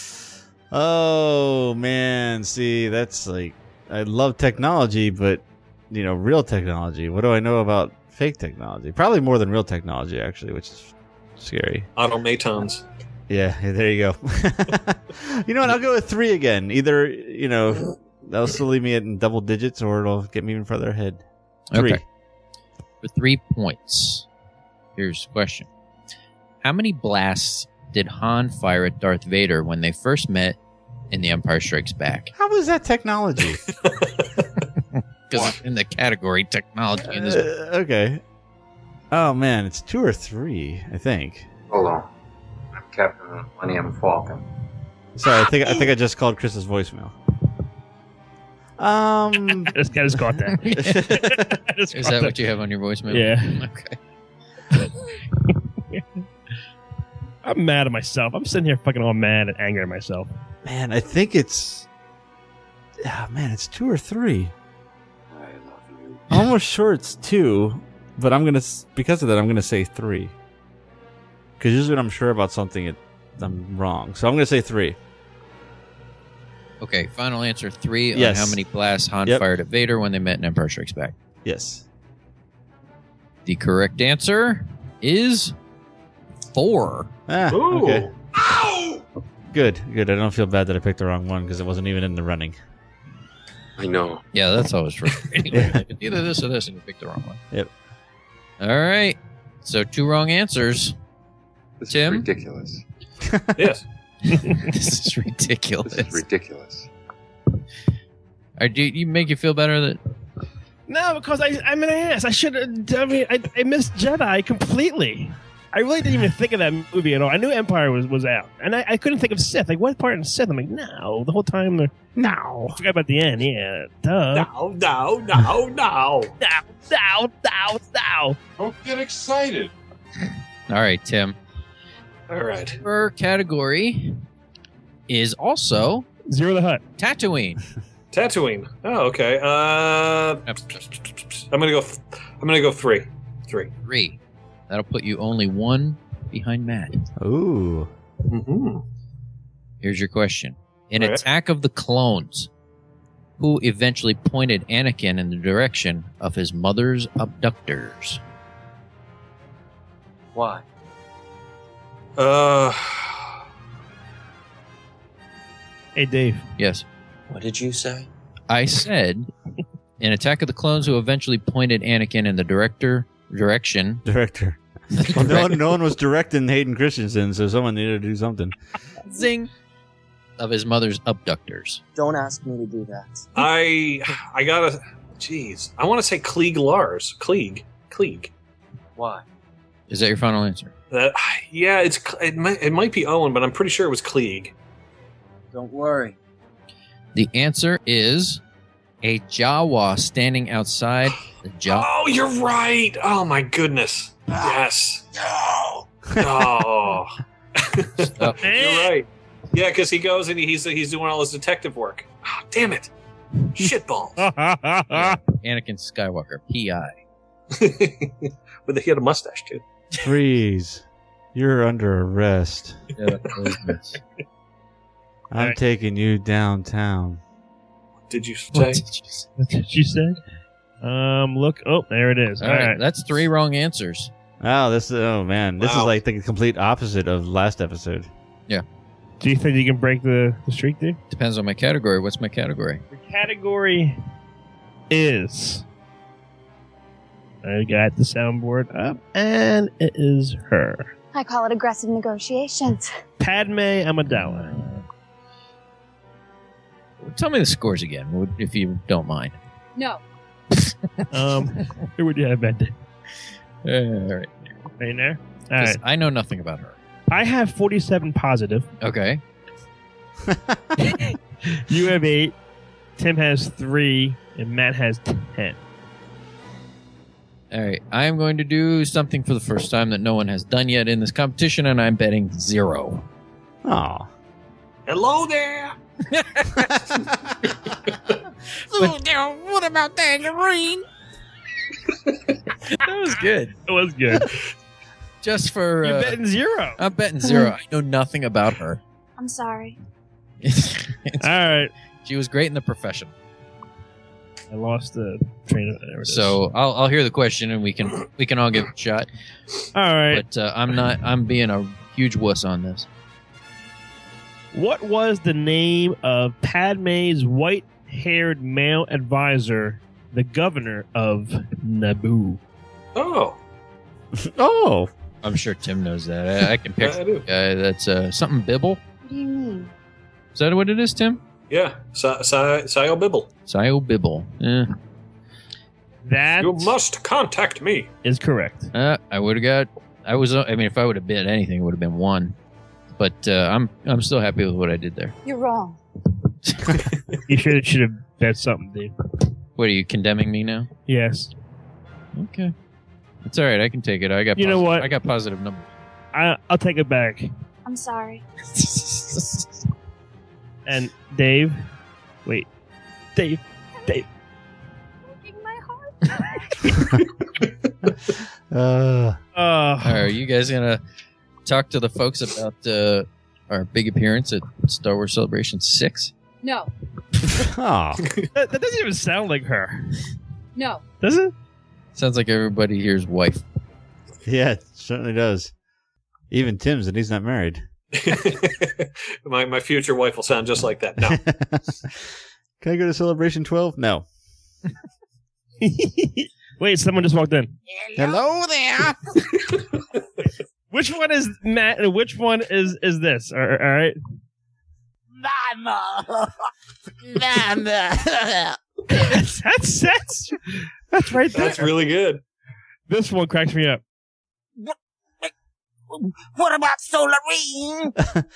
[SPEAKER 1] Oh, man. See, that's like, I love technology, but, real technology. What do I know about fake technology? Probably more than real technology, actually, which is scary.
[SPEAKER 4] Automatons.
[SPEAKER 1] Yeah, there you go. You know what? I'll go with 3 again. Either, that'll still leave me in double digits or it'll get me even further ahead. 3.
[SPEAKER 5] Okay. For 3 points. Here's the question. How many blasts did Han fire at Darth Vader when they first met in The Empire Strikes Back?
[SPEAKER 1] How was that technology?
[SPEAKER 5] Because it's in the category technology in this.
[SPEAKER 1] Okay. Oh, man. It's 2 or 3, I think.
[SPEAKER 7] Hello, I'm Captain Millennium Falcon.
[SPEAKER 1] Sorry, I think I just called Chris's voicemail.
[SPEAKER 2] This guy just got that. I just
[SPEAKER 5] Is
[SPEAKER 2] got
[SPEAKER 5] that what you have on your voicemail?
[SPEAKER 2] Yeah.
[SPEAKER 5] Okay.
[SPEAKER 2] I'm mad at myself. I'm sitting here fucking all mad and angry at myself.
[SPEAKER 1] Man, I think it's. Oh, man, it's 2 or 3.
[SPEAKER 7] I love you.
[SPEAKER 1] I'm almost sure it's 2, but because of that, I'm gonna say 3. Because usually when I'm sure about something, I'm wrong. So I'm gonna say 3.
[SPEAKER 5] Okay, final answer 3
[SPEAKER 1] Yes.
[SPEAKER 5] on how many blasts Han
[SPEAKER 1] Yep.
[SPEAKER 5] fired at Vader when they met in Empire Strikes Back.
[SPEAKER 1] Yes.
[SPEAKER 5] The correct answer is 4.
[SPEAKER 1] Ah,
[SPEAKER 4] Ooh.
[SPEAKER 1] okay. Good. I don't feel bad that I picked the wrong one because it wasn't even in the running.
[SPEAKER 7] I know.
[SPEAKER 5] Yeah, that's always frustrating. Like, either this or this, and you picked the wrong one.
[SPEAKER 1] Yep.
[SPEAKER 5] All right. So 2 wrong answers.
[SPEAKER 7] This
[SPEAKER 5] Tim?
[SPEAKER 7] is ridiculous.
[SPEAKER 4] Yes.
[SPEAKER 5] This is ridiculous.
[SPEAKER 7] This is ridiculous.
[SPEAKER 5] Do you make you feel better that
[SPEAKER 2] No, because I'm an ass. I should have. I mean, I missed Jedi completely. I really didn't even think of that movie at all. I knew Empire was out, and I couldn't think of Sith. Like, what part in Sith? I'm like, no. The whole time, no. I forgot about the end. Yeah, duh.
[SPEAKER 4] No.
[SPEAKER 2] No.
[SPEAKER 7] Don't get excited.
[SPEAKER 5] All right, Tim.
[SPEAKER 4] All right.
[SPEAKER 5] Your category is also
[SPEAKER 2] Zero the Hutt.
[SPEAKER 5] Tatooine.
[SPEAKER 4] Tatooine. Oh, okay. I'm gonna go 3.
[SPEAKER 5] 3. That'll put you only 1 behind Matt.
[SPEAKER 1] Ooh.
[SPEAKER 4] Mm-hmm.
[SPEAKER 5] Here's your question. In
[SPEAKER 4] All right.
[SPEAKER 5] Attack of the Clones, who eventually pointed Anakin in the direction of his mother's abductors?
[SPEAKER 7] Why?
[SPEAKER 2] Hey, Dave.
[SPEAKER 5] Yes.
[SPEAKER 7] What did you say?
[SPEAKER 5] I said, in Attack of the Clones, who eventually pointed Anakin in the direction.
[SPEAKER 1] Director. Well, no one was directing Hayden Christensen, so someone needed to do something.
[SPEAKER 5] Zing. Of his mother's abductors.
[SPEAKER 6] Don't ask me to do that.
[SPEAKER 4] I gotta. Jeez, I want to say Klieg Lars. Klieg.
[SPEAKER 7] Why?
[SPEAKER 5] Is that your final answer?
[SPEAKER 4] Yeah, it might be Owen, but I'm pretty sure it was Klieg.
[SPEAKER 6] Don't worry.
[SPEAKER 5] The answer is a Jawa standing outside the Jawa.
[SPEAKER 4] Oh, you're right. Oh my goodness. Yes.
[SPEAKER 7] No!
[SPEAKER 4] Oh.
[SPEAKER 5] Oh.
[SPEAKER 4] You're right. Yeah, because he goes and he's doing all his detective work. Oh, damn it. Shitballs.
[SPEAKER 5] Anakin Skywalker, P.I.
[SPEAKER 4] But he had a mustache, too.
[SPEAKER 1] Freeze. You're under arrest.
[SPEAKER 5] Yeah,
[SPEAKER 1] I'm taking you downtown.
[SPEAKER 4] Did you say?
[SPEAKER 2] That's what she said. Look. Oh, there it is.
[SPEAKER 5] All right, that's 3 wrong answers.
[SPEAKER 1] Oh, oh man, this is
[SPEAKER 4] Wow.
[SPEAKER 1] like the complete opposite of last episode.
[SPEAKER 2] Do you think you can break the streak, dude?
[SPEAKER 5] Depends on my category. What's my category?
[SPEAKER 2] The category is. I got the soundboard up, and it is her.
[SPEAKER 8] I call it aggressive negotiations.
[SPEAKER 2] Padme Amidala.
[SPEAKER 5] Tell me the scores again, if you don't mind.
[SPEAKER 8] No.
[SPEAKER 2] Who would you have, Bente?
[SPEAKER 5] All right.
[SPEAKER 2] Right in there? All
[SPEAKER 5] 'Cause
[SPEAKER 2] right.
[SPEAKER 5] I know nothing about her.
[SPEAKER 2] I have 47 positive.
[SPEAKER 5] Okay.
[SPEAKER 2] You have 8. Tim has 3. And Matt has 10.
[SPEAKER 5] All right. I am going to do something for the first time that no one has done yet in this competition, and I'm betting 0.
[SPEAKER 1] Oh.
[SPEAKER 4] Hello there.
[SPEAKER 6] What about Tangerine?
[SPEAKER 5] That was good.
[SPEAKER 2] It was good.
[SPEAKER 5] Just for...
[SPEAKER 2] You're betting 0.
[SPEAKER 5] I'm betting 0. I know nothing about her.
[SPEAKER 8] I'm sorry.
[SPEAKER 2] All right.
[SPEAKER 5] She was great in the profession.
[SPEAKER 2] I lost the train of there it is.
[SPEAKER 5] So I'll hear the question, and we can all give it a shot.
[SPEAKER 2] All right.
[SPEAKER 5] But I'm being a huge wuss on this.
[SPEAKER 2] What was the name of Padme's white-haired male advisor, the governor of Naboo?
[SPEAKER 4] Oh.
[SPEAKER 1] Oh.
[SPEAKER 5] I'm sure Tim knows that. I can picture
[SPEAKER 4] I do.
[SPEAKER 5] the guy. That's something Bibble.
[SPEAKER 8] What do you mean?
[SPEAKER 5] Is that what it is, Tim?
[SPEAKER 4] Yeah. Sio Bibble.
[SPEAKER 5] Sio Bibble.
[SPEAKER 2] That
[SPEAKER 4] You must contact me.
[SPEAKER 2] is correct.
[SPEAKER 5] I would have got. If I would have bid anything, it would have been 1. But I'm still happy with what I did there.
[SPEAKER 8] You're wrong.
[SPEAKER 2] You should have bet something, dude.
[SPEAKER 5] What, are you condemning me now?
[SPEAKER 2] Yes.
[SPEAKER 5] Okay. It's all right. I can take it. I got.
[SPEAKER 2] You know what?
[SPEAKER 5] I got positive numbers.
[SPEAKER 2] I'll take it back.
[SPEAKER 8] I'm sorry.
[SPEAKER 2] And Dave, wait, Dave.
[SPEAKER 8] Breaking my heart.
[SPEAKER 5] Are you guys gonna talk to the folks about our big appearance at Star Wars Celebration 6?
[SPEAKER 8] No.
[SPEAKER 1] Oh.
[SPEAKER 2] That doesn't even sound like her,
[SPEAKER 8] No.
[SPEAKER 2] does it?
[SPEAKER 5] Sounds like everybody here's wife.
[SPEAKER 1] Yeah, it certainly does. Even Tim's, and he's not married.
[SPEAKER 4] my future wife will sound just like that. No.
[SPEAKER 1] Can I go to Celebration 12? No.
[SPEAKER 2] Wait, someone just walked in.
[SPEAKER 1] Hello there.
[SPEAKER 2] Which one is Matt and which one is this? All right.
[SPEAKER 6] Mama.
[SPEAKER 2] That's right there.
[SPEAKER 4] That's really good.
[SPEAKER 2] This one cracks me up.
[SPEAKER 6] What about Solarine?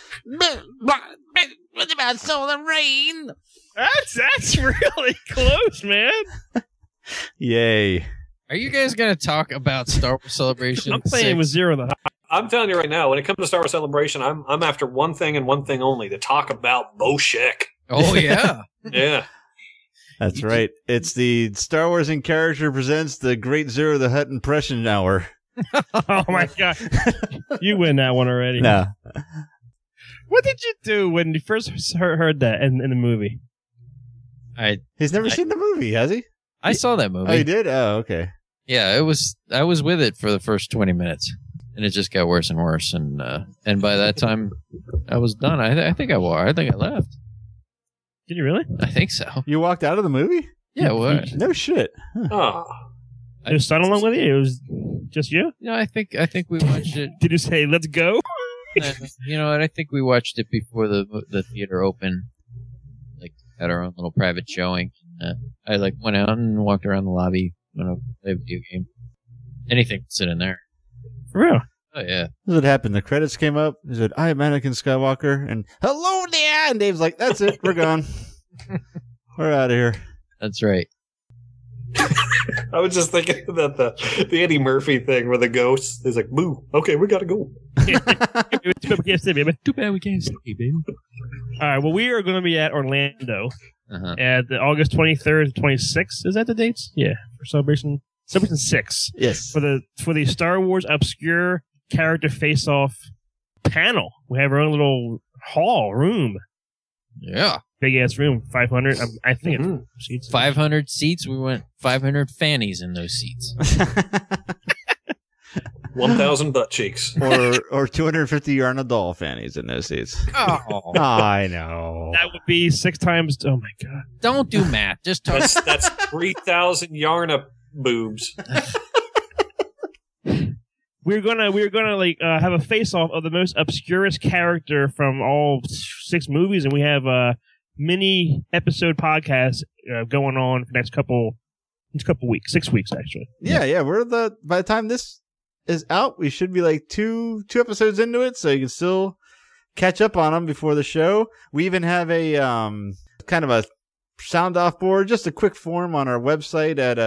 [SPEAKER 6] What about Solarine?
[SPEAKER 2] That's really close, man.
[SPEAKER 1] Yay.
[SPEAKER 5] Are you guys gonna talk about Star Wars Celebration?
[SPEAKER 2] I'm playing
[SPEAKER 5] 6?
[SPEAKER 2] with 0 the Hutt.
[SPEAKER 4] I'm telling you right now, when it comes to Star Wars Celebration, I'm after one thing and one thing only: to talk about Bo Sheck.
[SPEAKER 5] Oh yeah.
[SPEAKER 4] Yeah.
[SPEAKER 1] That's right. It's the Star Wars in Character presents the Great Zero the Hutt Impression Hour.
[SPEAKER 2] Oh my god, you win that one already.
[SPEAKER 1] No.
[SPEAKER 2] What did you do when you first heard that in the movie?
[SPEAKER 1] He's never seen the movie, has he?
[SPEAKER 5] I saw that movie.
[SPEAKER 1] Oh, he did? Oh, okay.
[SPEAKER 5] Yeah, I was with it for the first 20 minutes, and it just got worse and worse. And by that time, I was done. I think I left.
[SPEAKER 2] Did you really?
[SPEAKER 5] I think so.
[SPEAKER 1] You walked out of the movie?
[SPEAKER 5] Yeah. What?
[SPEAKER 1] No shit.
[SPEAKER 4] Oh.
[SPEAKER 2] Your son along with you? It was just you?
[SPEAKER 5] Yeah, I think we watched it.
[SPEAKER 2] Did you say, let's go?
[SPEAKER 5] You know what? I think we watched it before the theater opened. Like, had our own little private showing. I went out and walked around the lobby when I played a video game. Anything to sit in there.
[SPEAKER 2] For real?
[SPEAKER 5] Oh yeah.
[SPEAKER 1] This is what happened. The credits came up. It said, "I am Anakin Skywalker," and "Hello there." And Dave's like, "That's it. We're gone. We're out of here."
[SPEAKER 5] That's right.
[SPEAKER 4] I was just thinking that the Eddie Murphy thing where the ghost is like, "Boo, okay, we gotta go."
[SPEAKER 2] Too bad we can't stay, baby.
[SPEAKER 5] Too bad we can't stay, baby.
[SPEAKER 2] All right, well, we are going to be at Orlando
[SPEAKER 5] Uh-huh.
[SPEAKER 2] at the August 23rd to 26th. Is that the dates? Yeah, for Celebration 6.
[SPEAKER 1] Yes.
[SPEAKER 2] For the Star Wars Obscure Character Face-Off panel. We have our own little room.
[SPEAKER 5] Yeah.
[SPEAKER 2] Big ass room, 500. I think it's seats.
[SPEAKER 5] 500 seats. We went 500 fannies in those seats.
[SPEAKER 4] 1,000 butt cheeks.
[SPEAKER 1] or 250 Yarnadol fannies in those seats.
[SPEAKER 5] Oh,
[SPEAKER 1] I know.
[SPEAKER 2] That would be 6 times. Oh my god!
[SPEAKER 5] don't do math. Just talk.
[SPEAKER 4] That's 3,000 Yarna boobs.
[SPEAKER 2] We're gonna have a face-off of the most obscurest character from all 6 movies, and we have a mini episode podcast going on for the next couple weeks, 6 weeks actually.
[SPEAKER 1] Yeah. By the time this is out, we should be like two episodes into it, so you can still catch up on them before the show. We even have a kind of a sound off board, just a quick form on our website at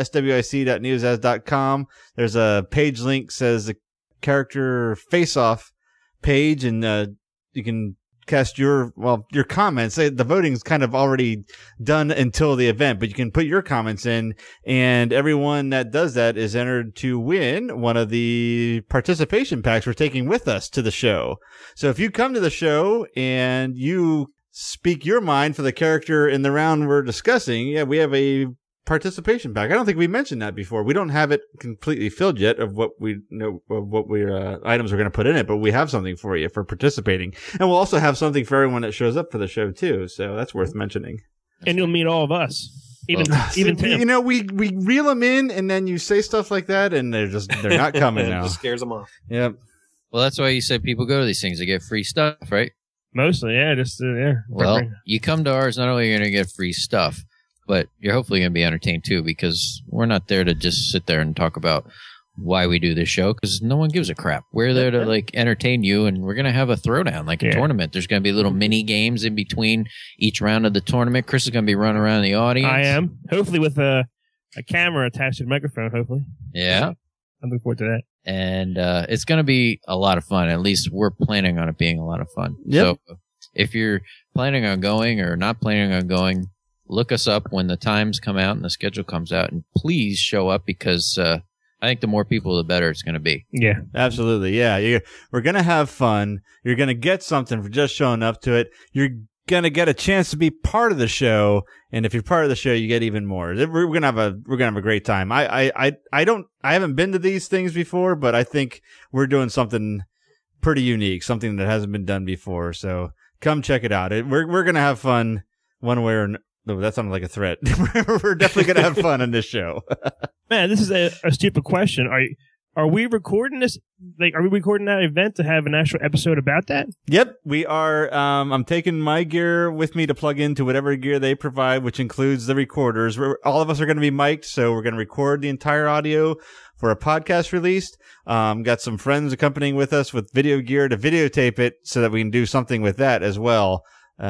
[SPEAKER 1] swic.newsas.com. There's a page link says the character face off page, and you can cast your comments. The voting's kind of already done until the event, but you can put your comments in, and everyone that does that is entered to win one of the participation packs we're taking with us to the show. So if you come to the show and you speak your mind for the character in the round we're discussing, we have a participation pack. I don't think we mentioned that before. We don't have it completely filled yet of what we know of what items we're going to put in it, but we have something for you for participating, and we'll also have something for everyone that shows up for the show too. So that's worth mentioning.
[SPEAKER 2] And you'll meet all of us, even Tim.
[SPEAKER 1] You know, we reel them in, and then you say stuff like that, and they're not coming now.
[SPEAKER 4] It just scares them off.
[SPEAKER 1] Yep.
[SPEAKER 5] Well, that's why you said people go to these things to get free stuff, right?
[SPEAKER 2] Mostly, yeah.
[SPEAKER 5] Well, you come to ours, not only are you going to get free stuff, but you're hopefully going to be entertained too, because we're not there to just sit there and talk about why we do this show, because no one gives a crap. We're there to entertain you, and we're going to have a throwdown, like a tournament. There's going to be little mini games in between each round of the tournament. Chris is going to be running around the audience.
[SPEAKER 2] I am, hopefully with a camera attached to the microphone, hopefully.
[SPEAKER 5] Yeah.
[SPEAKER 2] I'm looking forward to that.
[SPEAKER 5] And it's going to be a lot of fun. At least we're planning on it being a lot of fun.
[SPEAKER 1] Yep.
[SPEAKER 5] So if you're planning on going or not planning on going, look us up when the times come out and the schedule comes out, and please show up, because I think the more people, the better it's going to be.
[SPEAKER 2] Yeah,
[SPEAKER 1] absolutely. Yeah, we're going to have fun. You're going to get something for just showing up to it. You're going to get a chance to be part of the show, and if you're part of the show, you get even more. We're going to have a great time. I haven't been to these things before, but I think we're doing something pretty unique, something that hasn't been done before. So come check it out. We're going to have fun one way or another. No, that sounded like a threat. We're definitely going to have fun on this show.
[SPEAKER 2] Man, this is a stupid question. Are we recording this? Are we recording that event to have an actual episode about that?
[SPEAKER 1] Yep, we are. I'm taking my gear with me to plug into whatever gear they provide, which includes the recorders. All of us are going to be mic'd, so we're going to record the entire audio for a podcast release. Got some friends accompanying with us with video gear to videotape it so that we can do something with that as well.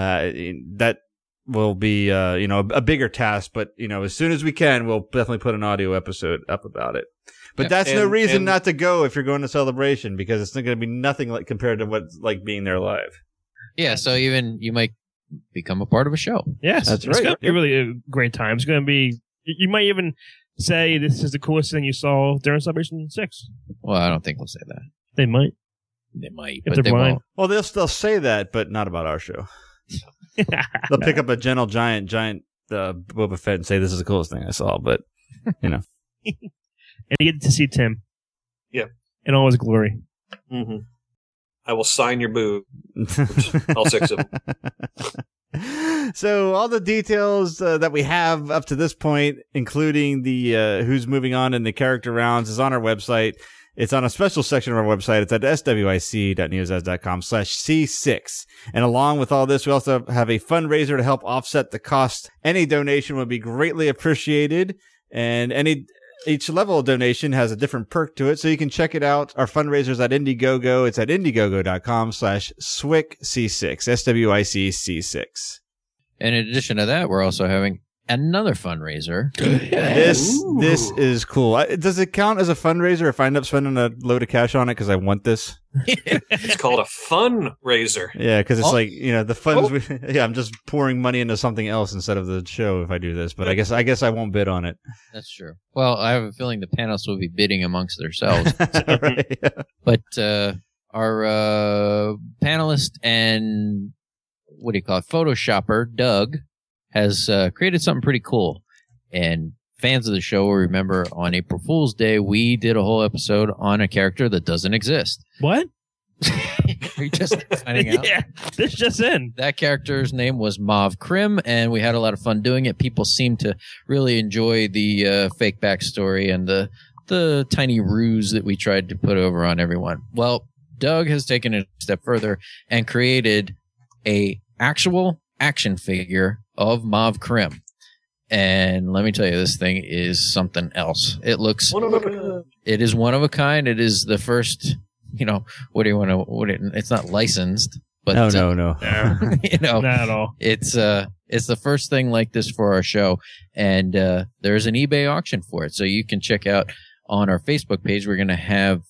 [SPEAKER 1] That will be, a bigger task, but, as soon as we can, we'll definitely put an audio episode up about it. But that's no reason not to go if you're going to Celebration, because it's not going to be nothing like compared to what's like being there live.
[SPEAKER 5] Yeah, so even you might become a part of a show.
[SPEAKER 2] Yes,
[SPEAKER 1] That's
[SPEAKER 2] it's
[SPEAKER 1] right.
[SPEAKER 2] going to be really a great time. It's going to be. You might even say this is the coolest thing you saw during Celebration 6.
[SPEAKER 5] Well, I don't think they'll say that.
[SPEAKER 2] They might.
[SPEAKER 5] They might,
[SPEAKER 2] If
[SPEAKER 5] but
[SPEAKER 2] they're
[SPEAKER 5] they
[SPEAKER 2] blind.
[SPEAKER 5] won't.
[SPEAKER 1] Well, they'll still say that, but not about our show. They'll pick up a gentle giant Boba Fett and say this is the coolest thing I saw. But
[SPEAKER 2] And you get to see Tim.
[SPEAKER 4] Yeah.
[SPEAKER 2] In all his glory.
[SPEAKER 4] Mm-hmm. I will sign your boobs. All 6 of them.
[SPEAKER 1] So all the details that we have up to this point, including the who's moving on in the character rounds, is on our website. It's on a special section of our website. It's at swic.neosas.com/C6. And along with all this, we also have a fundraiser to help offset the cost. Any donation would be greatly appreciated. And each level of donation has a different perk to it. So you can check it out. Our fundraiser's at Indiegogo. It's at indiegogo.com/SWIC-C6, SWIC-C6.
[SPEAKER 5] And in addition to that, we're also having another fundraiser.
[SPEAKER 1] This is cool. Does it count as a fundraiser if I end up spending a load of cash on it because I want this?
[SPEAKER 4] It's called a fundraiser.
[SPEAKER 1] Yeah, because it's like, the funds. I'm just pouring money into something else instead of the show if I do this. But I guess I won't bid on it.
[SPEAKER 5] That's true. Well, I have a feeling the panelists will be bidding amongst themselves.
[SPEAKER 1] Right, yeah.
[SPEAKER 5] But our panelist and Photoshopper, Doug, has created something pretty cool. And fans of the show will remember on April Fool's Day, we did a whole episode on a character that doesn't exist.
[SPEAKER 2] What?
[SPEAKER 5] Are you just finding out?
[SPEAKER 2] Yeah, this just in.
[SPEAKER 5] That character's name was Mav Krim, and we had a lot of fun doing it. People seemed to really enjoy the fake backstory and the tiny ruse that we tried to put over on everyone. Well, Doug has taken it a step further and created a actual action figure of Mav Krim. And let me tell you, this thing is something else. It looks... It is one of a kind. It is the first... what do you want to? It's not licensed, but
[SPEAKER 1] No.
[SPEAKER 2] Not at all.
[SPEAKER 5] It's the first thing like this for our show, and there's an eBay auction for it, so you can check out on our Facebook page. We're going to have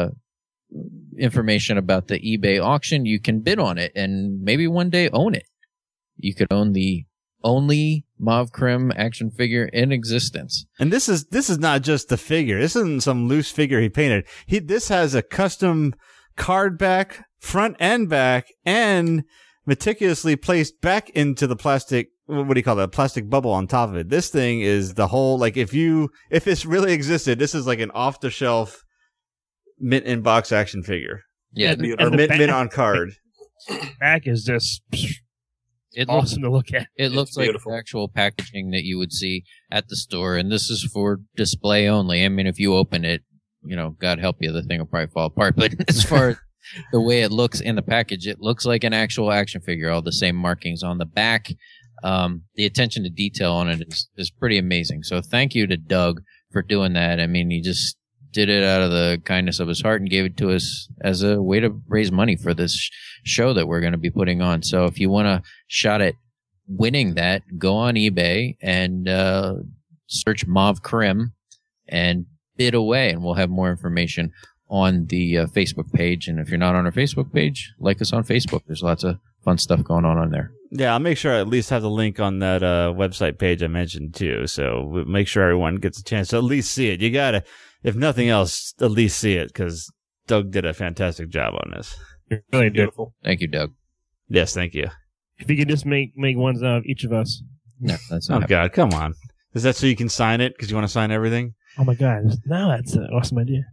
[SPEAKER 5] information about the eBay auction. You can bid on it, and maybe one day own it. You could own the only Mav Krim action figure in existence.
[SPEAKER 1] And this is not just the figure. This isn't some loose figure he painted. This has a custom card back, front and back, and meticulously placed back into the plastic. What do you call that? Plastic bubble on top of it. This thing is the whole. Like if this really existed, this is like an off the shelf mint in box action figure.
[SPEAKER 5] Yeah,
[SPEAKER 1] or mint on card.
[SPEAKER 2] Back is just.
[SPEAKER 5] It
[SPEAKER 2] awesome to look at.
[SPEAKER 5] It looks like actual packaging that you would see at the store, and this is for display only. I mean, if you open it, God help you, the thing will probably fall apart. But as far as the way it looks in the package, it looks like an actual action figure. All the same markings on the back. The attention to detail on it is pretty amazing. So thank you to Doug for doing that. I mean, he just did it out of the kindness of his heart and gave it to us as a way to raise money for this show that we're going to be putting on. So if you want a shot at winning that, go on eBay and search Mav Krim and bid away, and we'll have more information on the Facebook page. And if you're not on our Facebook page, like us on Facebook. There's lots of fun stuff going on there.
[SPEAKER 1] Yeah, I'll make sure I at least have the link on that website page I mentioned too. So we'll make sure everyone gets a chance to at least see it. You gotta, if nothing else, at least see it, because Doug did a fantastic job on this.
[SPEAKER 2] Really
[SPEAKER 4] Beautiful.
[SPEAKER 5] Thank you, Doug.
[SPEAKER 1] Yes, thank you.
[SPEAKER 2] If you could just make ones out of each of us.
[SPEAKER 5] No, that's
[SPEAKER 1] Oh
[SPEAKER 5] not
[SPEAKER 1] God, come on! Is that so you can sign it because you want to sign everything?
[SPEAKER 2] Oh my God! No, that's an awesome idea.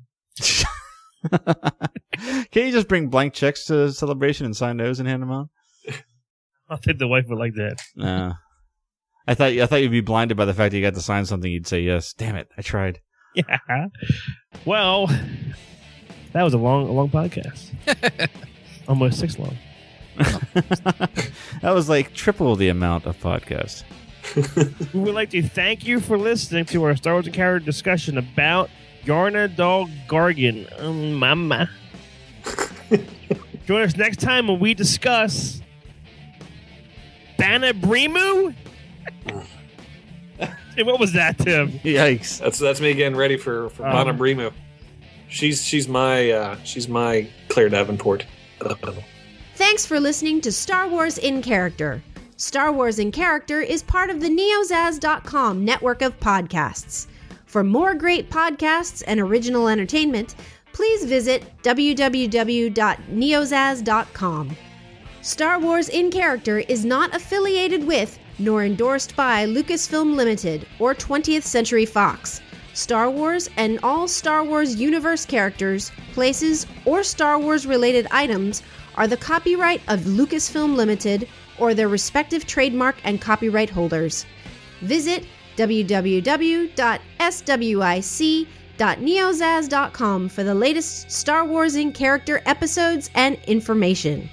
[SPEAKER 1] Can't you just bring blank checks to Celebration and sign those and hand them out?
[SPEAKER 2] I think the wife would like that.
[SPEAKER 1] No. I thought you'd be blinded by the fact that you got to sign something. You'd say yes. Damn it! I tried.
[SPEAKER 2] Yeah. Well, that was a long podcast. Almost 6 long.
[SPEAKER 1] That was like triple the amount of podcast.
[SPEAKER 2] We would like to thank you for listening to our Star Wars and character discussion about Yarna Dog Gargan. Mama. Join us next time when we discuss Banabrimu? Hey, what was that, Tim?
[SPEAKER 1] Yikes!
[SPEAKER 4] That's me getting ready for Banabrimu. She's my Claire Davenport.
[SPEAKER 3] Thanks for listening to Star Wars in Character. Star Wars in Character is part of the neozaz.com network of podcasts. For more great podcasts and original entertainment, please visit www.neozaz.com. Star Wars in Character is not affiliated with nor endorsed by Lucasfilm Limited or 20th Century Fox. Star Wars and all Star Wars universe characters, places, or Star Wars-related items are the copyright of Lucasfilm Limited or their respective trademark and copyright holders. Visit www.swic.neozaz.com for the latest Star Wars in Character episodes and information.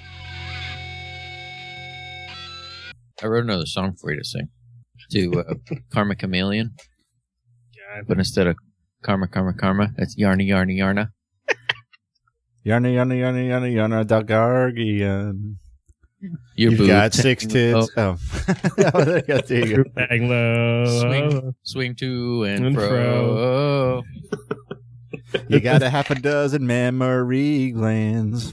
[SPEAKER 5] I wrote another song for you to sing. To Karma Chameleon. But instead of Karma, it's Yarna, Yarna, Yarna.
[SPEAKER 1] Yarna, yarna, yarna, yarna, yarna, Dalgargian. You've
[SPEAKER 5] boo.
[SPEAKER 1] got 6 tits. Oh. There you go.
[SPEAKER 2] Bang low.
[SPEAKER 5] Swing to and fro.
[SPEAKER 1] You got a half a dozen mammary glands.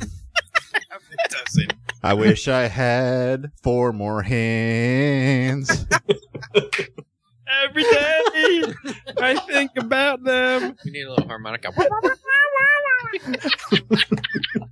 [SPEAKER 1] I wish I had 4 more hands.
[SPEAKER 2] Every day I think about them.
[SPEAKER 5] We need a little harmonica.